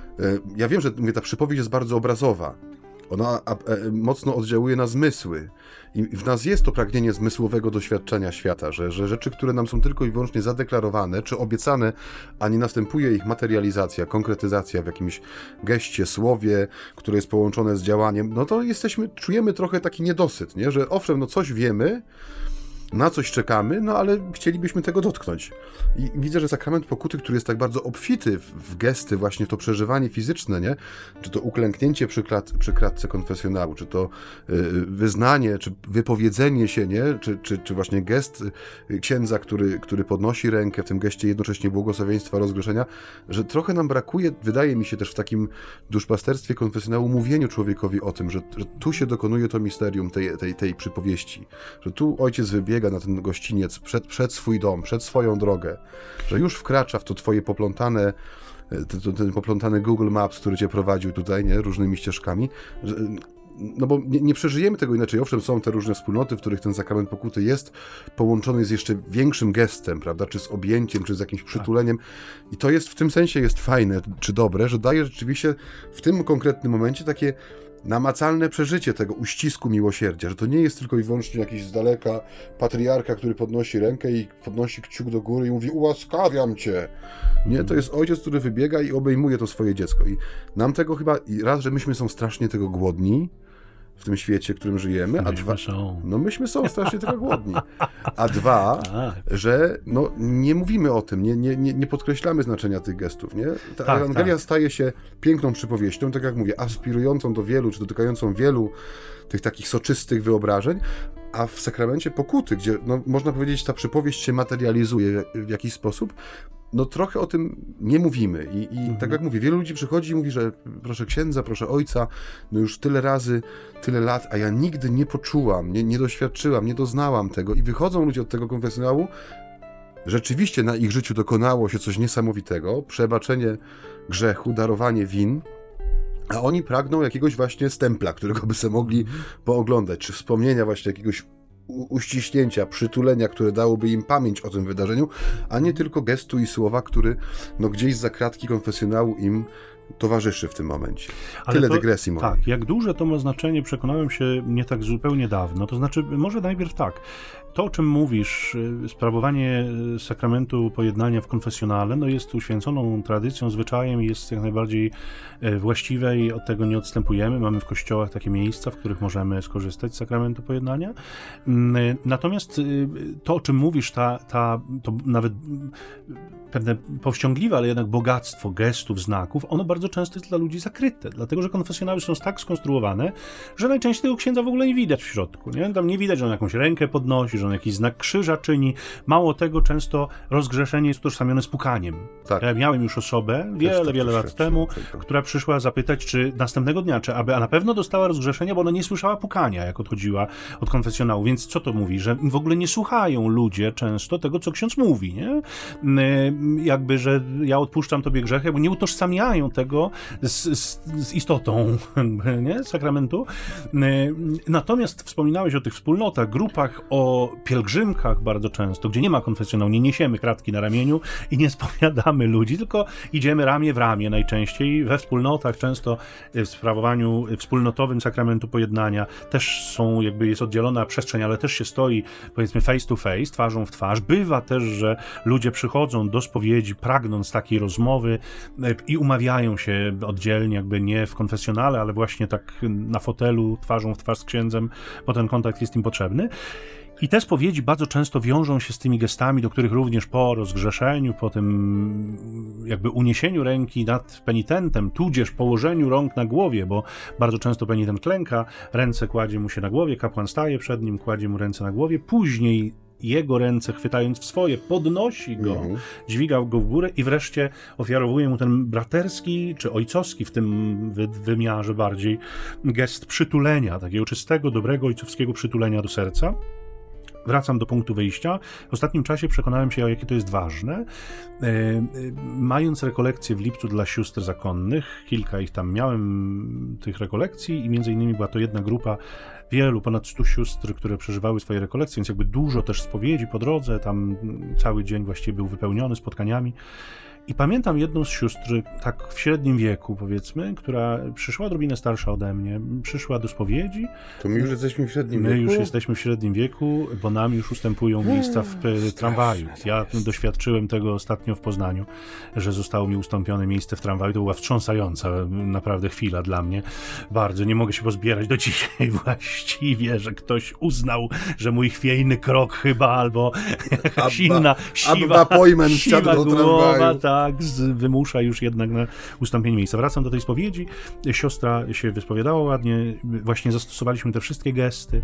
ja wiem, że mówię, ta przypowieść jest bardzo obrazowa. Ona a, a, mocno oddziałuje na zmysły. I w nas jest to pragnienie zmysłowego doświadczenia świata, że, że rzeczy, które nam są tylko i wyłącznie zadeklarowane, czy obiecane, a nie następuje ich materializacja, konkretyzacja w jakimś geście, słowie, które jest połączone z działaniem, no to jesteśmy, czujemy trochę taki niedosyt, nie? Że owszem, no coś wiemy, na coś czekamy, no ale chcielibyśmy tego dotknąć. I widzę, że sakrament pokuty, który jest tak bardzo obfity w, w gesty, właśnie w to przeżywanie fizyczne, nie? Czy to uklęknięcie przy, klat, przy klatce konfesjonału, czy to y, wyznanie, czy wypowiedzenie się, nie? Czy, czy, czy właśnie gest księdza, który, który podnosi rękę w tym geście jednocześnie błogosławieństwa, rozgrzeszenia, że trochę nam brakuje, wydaje mi się też w takim duszpasterstwie konfesjonału, mówieniu człowiekowi o tym, że, że tu się dokonuje to misterium tej, tej, tej przypowieści, że tu ojciec wybiega na ten gościniec przed, przed swój dom, przed swoją drogę, że już wkracza w to twoje poplątane, ten, ten poplątany Google Maps, który cię prowadził tutaj, nie, różnymi ścieżkami, że, no bo nie, nie przeżyjemy tego inaczej. Owszem, są te różne wspólnoty, w których ten sakrament pokuty jest połączony z jeszcze większym gestem, prawda, czy z objęciem, czy z jakimś przytuleniem i to jest w tym sensie jest fajne, czy dobre, że daje rzeczywiście w tym konkretnym momencie takie namacalne przeżycie tego uścisku miłosierdzia, że to nie jest tylko i wyłącznie jakiś z daleka patriarcha, który podnosi rękę i podnosi kciuk do góry i mówi ułaskawiam cię. Nie, to jest ojciec, który wybiega i obejmuje to swoje dziecko. I nam tego chyba, i raz, że myśmy są strasznie tego głodni w tym świecie, w którym żyjemy, a myśmy dwa, są. no myśmy są strasznie tego głodni, a dwa, że no nie mówimy o tym, nie, nie, nie, nie podkreślamy znaczenia tych gestów, nie? Ta tak, Ewangelia tak. staje się piękną przypowieścią, tak jak mówię, aspirującą do wielu, czy dotykającą wielu tych takich soczystych wyobrażeń, a w sakramencie pokuty, gdzie no, można powiedzieć, ta przypowieść się materializuje w jakiś sposób, no trochę o tym nie mówimy i, i mhm. tak jak mówię, wielu ludzi przychodzi i mówi, że proszę księdza, proszę ojca, no już tyle razy, tyle lat, a ja nigdy nie poczułam, nie, nie doświadczyłam, nie doznałam tego i wychodzą ludzie od tego konfesjonału, rzeczywiście na ich życiu dokonało się coś niesamowitego, przebaczenie grzechu, darowanie win, a oni pragną jakiegoś właśnie stempla, którego by sobie mogli pooglądać, czy wspomnienia właśnie jakiegoś uściśnięcia, przytulenia, które dałoby im pamięć o tym wydarzeniu, a nie tylko gestu i słowa, który no gdzieś za kratki konfesjonału im towarzyszy w tym momencie. Ale Tyle to, dygresji może. Tak, jak duże to ma znaczenie, przekonałem się nie tak zupełnie dawno. To znaczy, może najpierw tak, to, o czym mówisz, sprawowanie sakramentu pojednania w konfesjonale, no jest uświęconą tradycją, zwyczajem i jest jak najbardziej właściwe i od tego nie odstępujemy. Mamy w kościołach takie miejsca, w których możemy skorzystać z sakramentu pojednania. Natomiast to, o czym mówisz, ta, ta, to nawet pewne powściągliwe, ale jednak bogactwo gestów, znaków, ono bardzo często jest dla ludzi zakryte, dlatego że konfesjonały są tak skonstruowane, że najczęściej tego księdza w ogóle nie widać w środku. Nie? Tam nie widać, że on jakąś rękę podnosi, że on jakiś znak krzyża czyni. Mało tego, często rozgrzeszenie jest utożsamione z pukaniem. Tak. Ja miałem już osobę wiele, tak wiele lat temu, tego. która przyszła zapytać, czy następnego dnia, czy aby, a na pewno dostała rozgrzeszenia, bo ona nie słyszała pukania, jak odchodziła od konfesjonału. Więc co to mówi? Że w ogóle nie słuchają ludzie często tego, co ksiądz mówi, nie? Jakby, że ja odpuszczam tobie grzechy, bo nie utożsamiają tego z, z, z istotą, nie? Sakramentu. Natomiast wspominałeś o tych wspólnotach, grupach, o pielgrzymkach bardzo często, gdzie nie ma konfesjonału, nie niesiemy kratki na ramieniu i nie spowiadamy ludzi, tylko idziemy ramię w ramię najczęściej we wspólnotach, często w sprawowaniu wspólnotowym sakramentu pojednania też są, jakby jest oddzielona przestrzeń, ale też się stoi, powiedzmy, face to face, twarzą w twarz. Bywa też, że ludzie przychodzą do spowiedzi pragnąc takiej rozmowy i umawiają się oddzielnie, jakby nie w konfesjonale, ale właśnie tak na fotelu, twarzą w twarz z księdzem, bo ten kontakt jest im potrzebny. I te spowiedzi bardzo często wiążą się z tymi gestami, do których również po rozgrzeszeniu, po tym jakby uniesieniu ręki nad penitentem, tudzież położeniu rąk na głowie, bo bardzo często penitent klęka, ręce kładzie mu się na głowie, kapłan staje przed nim, kładzie mu ręce na głowie, później jego ręce chwytając w swoje, podnosi go, mm. dźwiga go w górę i wreszcie ofiarowuje mu ten braterski, czy ojcowski w tym wy- wymiarze bardziej, gest przytulenia, takiego czystego, dobrego, ojcowskiego przytulenia do serca. Wracam do punktu wyjścia. W ostatnim czasie przekonałem się, jakie to jest ważne. E, e, mając rekolekcje w lipcu dla sióstr zakonnych, kilka ich tam miałem, tych rekolekcji, i między innymi była to jedna grupa wielu, ponad stu sióstr, które przeżywały swoje rekolekcje, więc jakby dużo też spowiedzi po drodze, tam cały dzień właściwie był wypełniony spotkaniami. I pamiętam jedną z sióstr, tak w średnim wieku, powiedzmy, która przyszła odrobinę starsza ode mnie, przyszła do spowiedzi. To my już jesteśmy w średnim my wieku? My już jesteśmy w średnim wieku, bo nam już ustępują miejsca w hmm, tramwaju. Ja doświadczyłem tego ostatnio w Poznaniu, że zostało mi ustąpione miejsce w tramwaju. To była wstrząsająca naprawdę chwila dla mnie. Bardzo nie mogę się pozbierać do dzisiaj właściwie, że ktoś uznał, że mój chwiejny krok chyba, albo jakaś Abba, inna siwa, siwa do głowa, tramwaju. tak, z, wymusza już jednak na ustąpienie miejsca. Wracam do tej spowiedzi. Siostra się wyspowiadała ładnie. Właśnie zastosowaliśmy te wszystkie gesty.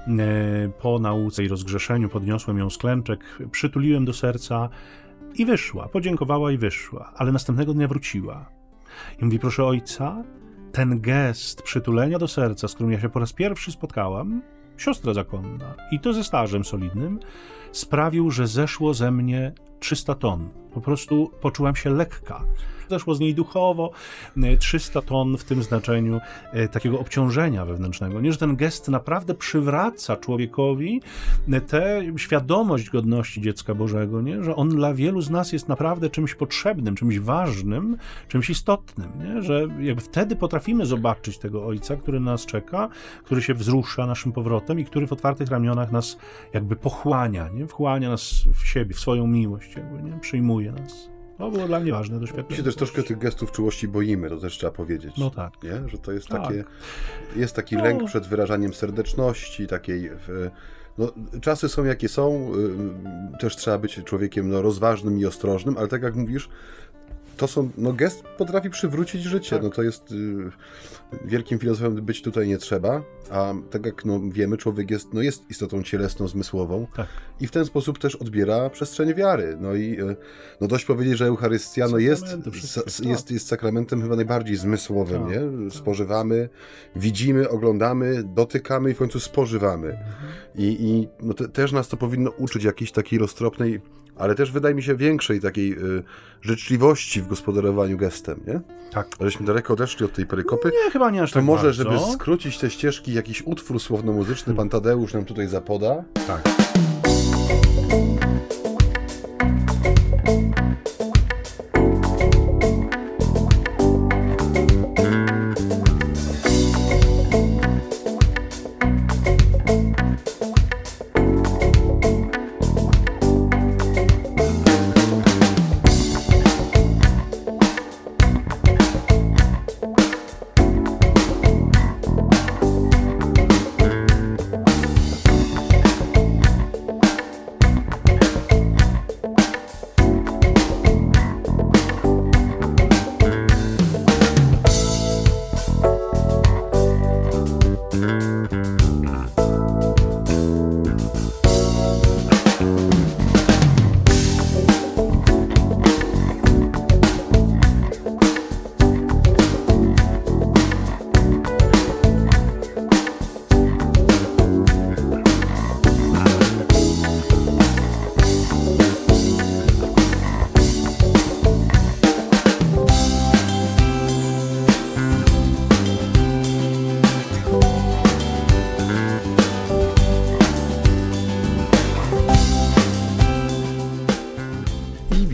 Po nauce i rozgrzeszeniu podniosłem ją z klęczek, przytuliłem do serca i wyszła. Podziękowała i wyszła. Ale następnego dnia wróciła. I mówi, proszę ojca, ten gest przytulenia do serca, z którym ja się po raz pierwszy spotkałam, siostra zakonna, i to ze stażem solidnym, sprawił, że zeszło ze mnie trzysta ton. Po prostu poczułam się lekka. Zeszło z niej duchowo trzysta ton w tym znaczeniu e, takiego obciążenia wewnętrznego. Nie, że ten gest naprawdę przywraca człowiekowi tę świadomość godności dziecka Bożego, nie? Że on dla wielu z nas jest naprawdę czymś potrzebnym, czymś ważnym, czymś istotnym. Nie? Że jakby wtedy potrafimy zobaczyć tego Ojca, który nas czeka, który się wzrusza naszym powrotem i który w otwartych ramionach nas jakby pochłania, nie? Wchłania nas w siebie, w swoją miłość, jakby, nie? Przyjmuje nas. To było dla mnie ważne doświadczenie. My się też troszkę tych gestów czułości boimy, to też trzeba powiedzieć. No tak. Nie? Że to jest tak. takie, jest taki no. lęk przed wyrażaniem serdeczności, takiej... No, czasy są jakie są, też trzeba być człowiekiem no, rozważnym i ostrożnym, ale tak jak mówisz, to są, no gest potrafi przywrócić życie, tak. No to jest y, wielkim filozofem być tutaj nie trzeba, a tak jak no, wiemy, człowiek jest, no, jest istotą cielesną, zmysłową, tak. I w ten sposób też odbiera przestrzeń wiary. No i y, no dość powiedzieć, że Eucharystia no, jest, s, jest, jest sakramentem chyba najbardziej zmysłowym, tak. Nie? Spożywamy, widzimy, oglądamy, dotykamy i w końcu spożywamy. Mhm. I, i no, te, też nas to powinno uczyć jakiejś takiej roztropnej, ale też wydaje mi się większej takiej y, życzliwości w gospodarowaniu gestem, nie? Tak. Żeśmy daleko odeszli od tej perykopy. Nie, chyba nie aż to tak może, bardzo. Żeby skrócić te ścieżki, jakiś utwór słowno-muzyczny pan Tadeusz nam tutaj zapoda. Tak.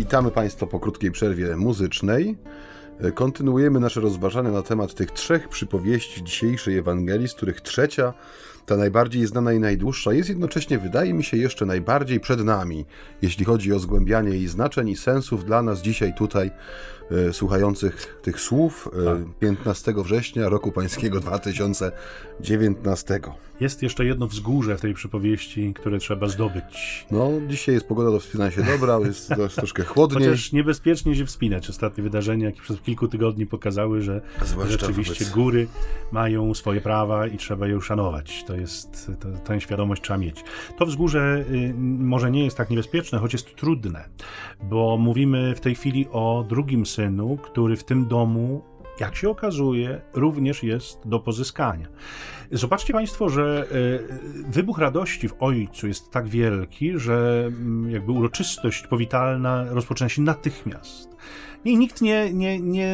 Witamy Państwa po krótkiej przerwie muzycznej. Kontynuujemy nasze rozważania na temat tych trzech przypowieści dzisiejszej Ewangelii, z których trzecia, ta najbardziej znana i najdłuższa, jest jednocześnie, wydaje mi się, jeszcze najbardziej przed nami, jeśli chodzi o zgłębianie jej znaczeń i sensów dla nas dzisiaj tutaj, e, słuchających tych słów, e, piętnastego września roku pańskiego dwa tysiące dziewiętnastego. Jest jeszcze jedno wzgórze w tej przypowieści, które trzeba zdobyć. No, dzisiaj jest pogoda do wspinania się dobra, jest, jest troszkę chłodniej. Chociaż niebezpiecznie się wspinać. Ostatnie wydarzenia, jakie przez kilku tygodni pokazały, że Zwłaszcza rzeczywiście wobec... góry mają swoje prawa i trzeba je uszanować. To jest, to, tę świadomość trzeba mieć. To wzgórze y, może nie jest tak niebezpieczne, choć jest trudne, bo mówimy w tej chwili o drugim synu, który w tym domu, jak się okazuje, również jest do pozyskania. Zobaczcie Państwo, że wybuch radości w ojcu jest tak wielki, że jakby uroczystość powitalna rozpoczyna się natychmiast. I nikt nie, nie, nie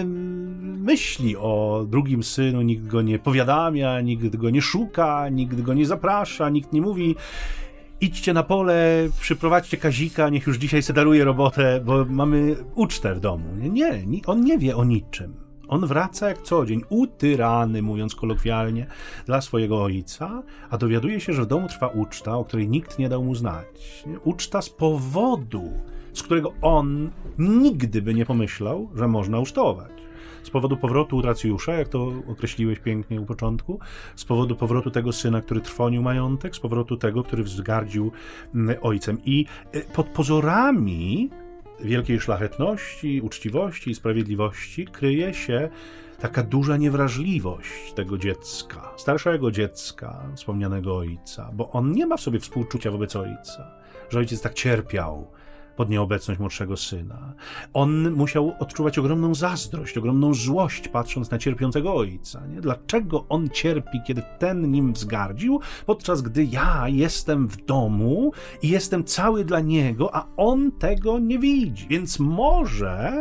myśli o drugim synu, nikt go nie powiadamia, nikt go nie szuka, nikt go nie zaprasza, nikt nie mówi: idźcie na pole, przyprowadźcie Kazika, niech już dzisiaj se daruje robotę, bo mamy ucztę w domu. Nie, on nie wie o niczym. On wraca jak co dzień, utyrany, mówiąc kolokwialnie, dla swojego ojca, a dowiaduje się, że w domu trwa uczta, o której nikt nie dał mu znać. Uczta z powodu, z którego on nigdy by nie pomyślał, że można ucztować. Z powodu powrotu Utracjusza, jak to określiłeś pięknie u początku, z powodu powrotu tego syna, który trwonił majątek, z powodu tego, który wzgardził ojcem. I pod pozorami wielkiej szlachetności, uczciwości i sprawiedliwości kryje się taka duża niewrażliwość tego dziecka, starszego dziecka, wspomnianego ojca, bo on nie ma w sobie współczucia wobec ojca, że ojciec tak cierpiał pod nieobecność młodszego syna. On musiał odczuwać ogromną zazdrość, ogromną złość, patrząc na cierpiącego ojca. Nie? Dlaczego on cierpi, kiedy ten nim wzgardził, podczas gdy ja jestem w domu i jestem cały dla niego, a on tego nie widzi. Więc może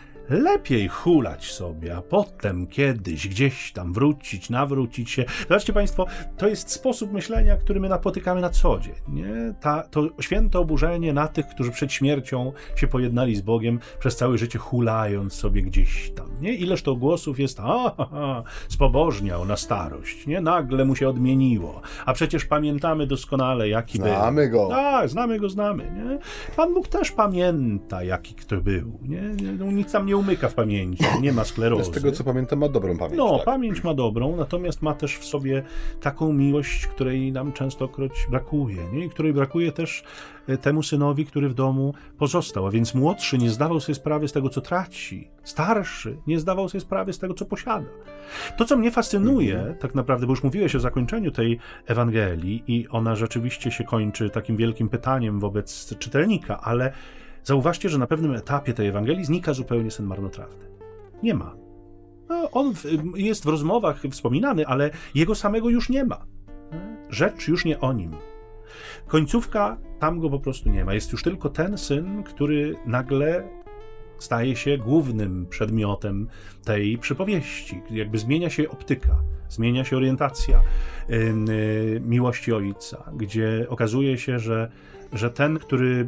lepiej hulać sobie, a potem kiedyś gdzieś tam wrócić, nawrócić się. Zobaczcie Państwo, to jest sposób myślenia, który my napotykamy na co dzień. Nie? Ta, to święte oburzenie na tych, którzy przed śmiercią się pojednali z Bogiem, przez całe życie hulając sobie gdzieś tam. Nie? Ileż to głosów jest, a, a, a spobożniał na starość, nie? Nagle mu się odmieniło. A przecież pamiętamy doskonale, jaki znamy był. Znamy go. Tak, znamy go, znamy. Nie? Pan Bóg też pamięta, jaki kto był. Nie? No, nic tam nie umyka w pamięci, nie ma sklerozy. Z tego, co pamiętam, ma dobrą pamięć. No, tak. pamięć ma dobrą, natomiast ma też w sobie taką miłość, której nam częstokroć brakuje, nie? I której brakuje też temu synowi, który w domu pozostał. A więc młodszy nie zdawał sobie sprawy z tego, co traci. Starszy nie zdawał sobie sprawy z tego, co posiada. To, co mnie fascynuje, mm-hmm. tak naprawdę, bo już mówiłeś o zakończeniu tej Ewangelii i ona rzeczywiście się kończy takim wielkim pytaniem wobec czytelnika, ale zauważcie, że na pewnym etapie tej Ewangelii znika zupełnie syn marnotrawny. Nie ma. No, on jest w rozmowach wspominany, ale jego samego już nie ma. Rzecz już nie o nim. Końcówka, tam go po prostu nie ma. Jest już tylko ten syn, który nagle staje się głównym przedmiotem tej przypowieści. Jakby zmienia się optyka, zmienia się orientacja yy, yy, miłości ojca, gdzie okazuje się, że, że ten, który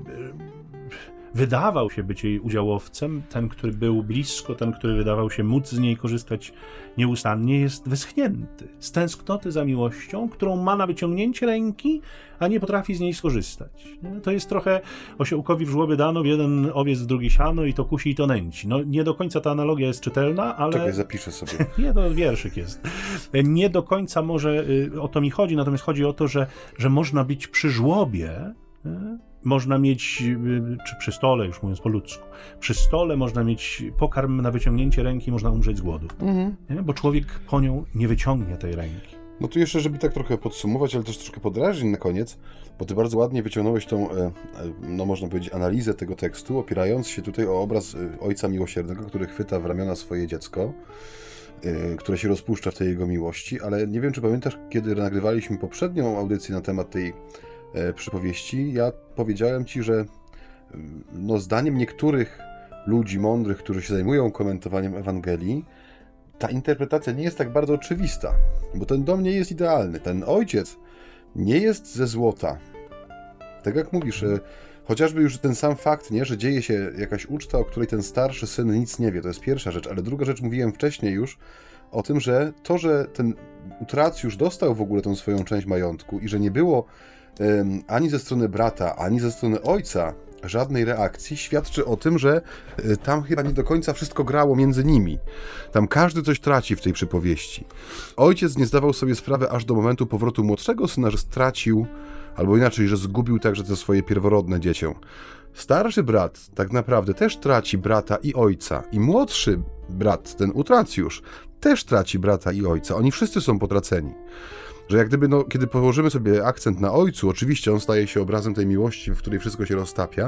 wydawał się być jej udziałowcem, ten, który był blisko, ten, który wydawał się móc z niej korzystać nieustannie, jest wyschnięty z tęsknoty za miłością, którą ma na wyciągnięcie ręki, a nie potrafi z niej skorzystać. To jest trochę osiołkowi w żłobie dano, w jeden owiec, w drugi siano i to kusi i to nęci. No, nie do końca ta analogia jest czytelna, ale... Czekaj, zapiszę sobie. Nie, to wierszyk jest. Nie do końca może o to mi chodzi, natomiast chodzi o to, że, że można być przy żłobie, nie? Można mieć, czy przy stole, już mówiąc po ludzku, przy stole można mieć pokarm na wyciągnięcie ręki, można umrzeć z głodu. Mhm. Nie? Bo człowiek po nią nie wyciągnie tej ręki. No tu jeszcze, żeby tak trochę podsumować, ale też troszkę podrażnić na koniec, bo ty bardzo ładnie wyciągnąłeś tą, no można powiedzieć, analizę tego tekstu, opierając się tutaj o obraz Ojca Miłosiernego, który chwyta w ramiona swoje dziecko, które się rozpuszcza w tej jego miłości, ale nie wiem, czy pamiętasz, kiedy nagrywaliśmy poprzednią audycję na temat tej przypowieści, ja powiedziałem ci, że no zdaniem niektórych ludzi mądrych, którzy się zajmują komentowaniem Ewangelii, ta interpretacja nie jest tak bardzo oczywista, bo ten dom nie jest idealny. Ten ojciec nie jest ze złota. Tak jak mówisz, Chociażby już ten sam fakt, nie, że dzieje się jakaś uczta, o której ten starszy syn nic nie wie, to jest pierwsza rzecz, ale druga rzecz, mówiłem wcześniej już o tym, że to, że ten Utracjusz dostał w ogóle tą swoją część majątku i że nie było um, ani ze strony brata, ani ze strony ojca żadnej reakcji, świadczy o tym, że y, tam chyba nie do końca wszystko grało między nimi. Tam każdy coś traci w tej przypowieści. Ojciec nie zdawał sobie sprawy aż do momentu powrotu młodszego syna, że stracił, albo inaczej, że zgubił także te swoje pierworodne dziecię. Starszy brat tak naprawdę też traci brata i ojca. I młodszy brat, ten Utracjusz, też traci brata i ojca. Oni wszyscy są potraceni. Że jak gdyby, no, kiedy położymy sobie akcent na ojcu, oczywiście on staje się obrazem tej miłości, w której wszystko się roztapia,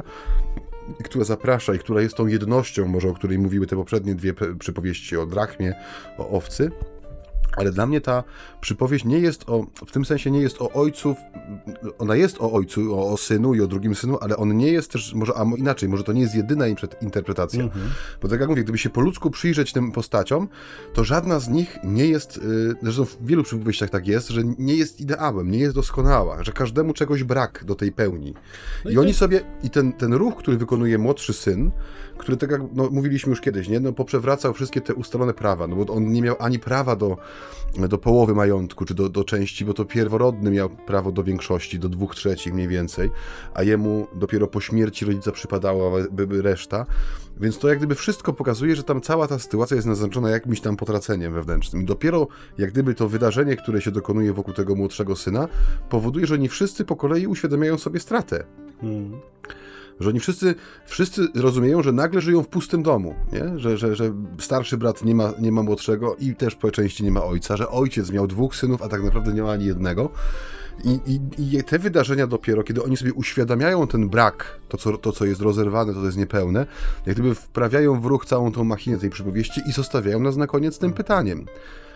i która zaprasza i która jest tą jednością, może o której mówiły te poprzednie dwie przypowieści o drachmie, o owcy. Ale dla mnie ta przypowieść nie jest o, w tym sensie nie jest o ojcu, ona jest o ojcu, o, o synu i o drugim synu, ale on nie jest też, może a inaczej, może to nie jest jedyna interpretacja. Mm-hmm. Bo tak jak mówię, gdyby się po ludzku przyjrzeć tym postaciom, to żadna z nich nie jest, zresztą w wielu przypowieściach tak jest, że nie jest ideałem, nie jest doskonała, że każdemu czegoś brak do tej pełni. No i, i oni to... sobie, i ten, ten ruch, który wykonuje młodszy syn, który, tak jak no, mówiliśmy już kiedyś, nie, no poprzewracał wszystkie te ustalone prawa, no bo on nie miał ani prawa do do połowy majątku, czy do, do części, bo to pierworodny miał prawo do większości, do dwóch trzecich mniej więcej, a jemu dopiero po śmierci rodzica przypadała by reszta, więc to jak gdyby wszystko pokazuje, że tam cała ta sytuacja jest naznaczona jakimś tam potraceniem wewnętrznym. I dopiero jak gdyby to wydarzenie, które się dokonuje wokół tego młodszego syna, powoduje, że oni wszyscy po kolei uświadamiają sobie stratę. Hmm. Że oni wszyscy, wszyscy rozumieją, że nagle żyją w pustym domu, nie? Że, że, że starszy brat nie ma, nie ma młodszego i też po części nie ma ojca, że ojciec miał dwóch synów, a tak naprawdę nie ma ani jednego. I, i, i te wydarzenia dopiero, kiedy oni sobie uświadamiają ten brak, to co, to co jest rozerwane, to co jest niepełne, jak gdyby wprawiają w ruch całą tą machinę tej przypowieści i zostawiają nas na koniec tym pytaniem.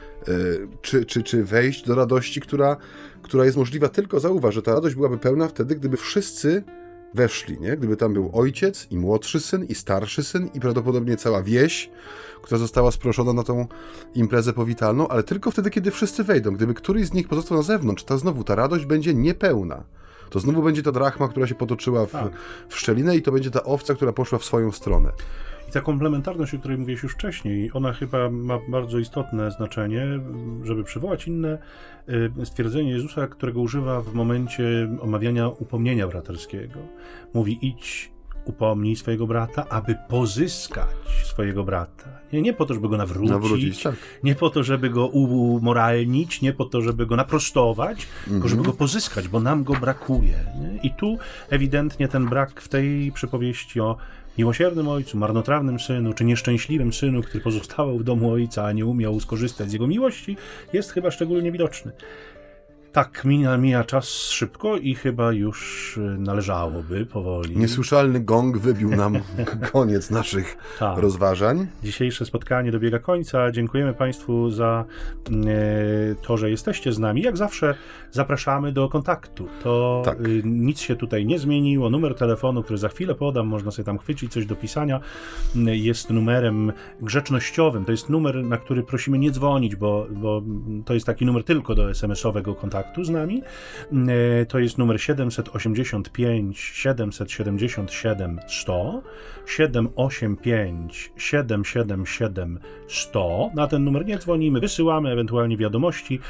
Yy, czy, czy, czy wejść do radości, która, która jest możliwa tylko, zauważ, że ta radość byłaby pełna wtedy, gdyby wszyscy weszli, nie? Gdyby tam był ojciec i młodszy syn i starszy syn i prawdopodobnie cała wieś, która została sproszona na tą imprezę powitalną, ale tylko wtedy, kiedy wszyscy wejdą. Gdyby któryś z nich pozostał na zewnątrz, to znowu ta radość będzie niepełna. To znowu będzie ta drachma, która się potoczyła w, tak. w szczelinę i to będzie ta owca, która poszła w swoją stronę. I ta komplementarność, o której mówiłeś już wcześniej, ona chyba ma bardzo istotne znaczenie, żeby przywołać inne stwierdzenie Jezusa, którego używa w momencie omawiania upomnienia braterskiego. Mówi: idź, upomnij swojego brata, aby pozyskać swojego brata. Nie, nie po to, żeby go nawrócić, nawrócić tak. nie po to, żeby go umoralnić, nie po to, żeby go naprostować, mm-hmm. tylko żeby go pozyskać, bo nam go brakuje. Nie? I tu ewidentnie ten brak w tej przypowieści o miłosiernym ojcu, marnotrawnym synu, czy nieszczęśliwym synu, który pozostawał w domu ojca, a nie umiał skorzystać z jego miłości, jest chyba szczególnie widoczny. Tak, mija, mija czas szybko i chyba już należałoby powoli. Niesłyszalny gong wybił nam koniec naszych tak. rozważań. Dzisiejsze spotkanie dobiega końca. Dziękujemy Państwu za e, to, że jesteście z nami. Jak zawsze zapraszamy do kontaktu. To tak. y, nic się tutaj nie zmieniło. Numer telefonu, który za chwilę podam, można sobie tam chwycić coś do pisania, y, jest numerem grzecznościowym. To jest numer, na który prosimy nie dzwonić, bo, bo to jest taki numer tylko do es em esowego kontaktu z nami. To jest numer siedem osiem pięć siedem siedem siedem sto, siedem osiem pięć siedem siedem siedem sto. Na ten numer nie dzwonimy, wysyłamy ewentualnie wiadomości.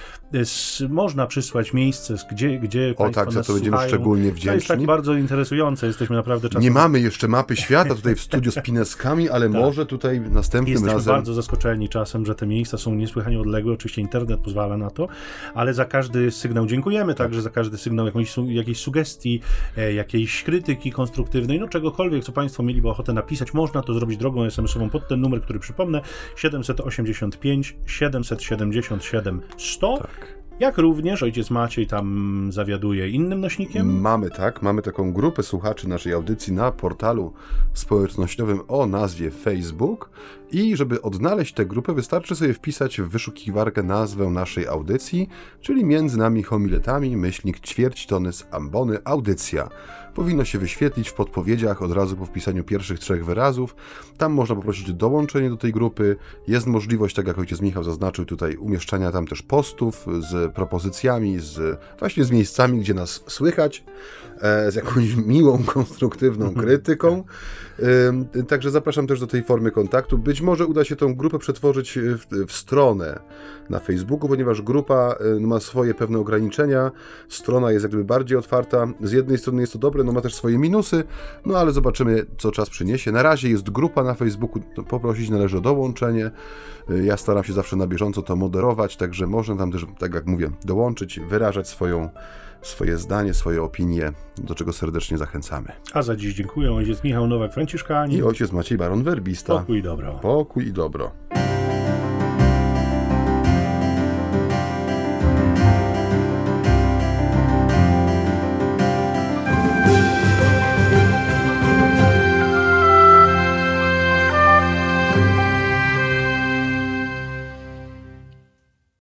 Można przysłać miejsce, gdzie, gdzie o, Państwo tak, za to będziemy słuchają. Szczególnie wdzięczni. To jest tak bardzo interesujące, jesteśmy naprawdę czasem... Nie mamy jeszcze mapy świata tutaj w studiu z pineskami, ale tak. może tutaj następnym jesteśmy razem... Jesteśmy bardzo zaskoczeni czasem, że te miejsca są niesłychanie odległe. Oczywiście internet pozwala na to, ale za każdy sygnał dziękujemy, tak. także za każdy sygnał jakąś, jakiejś sugestii, e, jakiejś krytyki konstruktywnej, no czegokolwiek, co Państwo mieliby ochotę napisać, można to zrobić drogą es em esową pod ten numer, który przypomnę, siedem osiem pięć siedem siedem siedem sto. Tak. Jak również ojciec Maciej tam zawiaduje innym nośnikiem? Mamy, tak. Mamy taką grupę słuchaczy naszej audycji na portalu społecznościowym o nazwie Facebook I żeby odnaleźć tę grupę, wystarczy sobie wpisać w wyszukiwarkę nazwę naszej audycji, czyli Między nami homiletami, myślnik ćwierć tony z ambony, audycja. Powinno się wyświetlić w podpowiedziach od razu po wpisaniu pierwszych trzech wyrazów. Tam można poprosić o dołączenie do tej grupy. Jest możliwość, tak jak ojciec Michał zaznaczył tutaj, umieszczania tam też postów z propozycjami, z właśnie z miejscami, gdzie nas słychać, z jakąś miłą, konstruktywną krytyką. Także zapraszam też do tej formy kontaktu. Być może uda się tą grupę przetworzyć w, w stronę na Facebooku, ponieważ grupa ma swoje pewne ograniczenia. Strona jest jak gdyby bardziej otwarta. Z jednej strony jest to dobre, no ma też swoje minusy, no ale zobaczymy, co czas przyniesie. Na razie jest grupa na Facebooku, poprosić należy o dołączenie. Ja staram się zawsze na bieżąco to moderować, także można tam też, tak jak mówię, dołączyć, wyrażać swoją swoje zdanie, swoje opinie, do czego serdecznie zachęcamy. A za dziś dziękuję. Ojciec Michał Nowak-Franciszkanin i ojciec Maciej Baron-Werbista. Pokój i dobro. Pokój i dobro.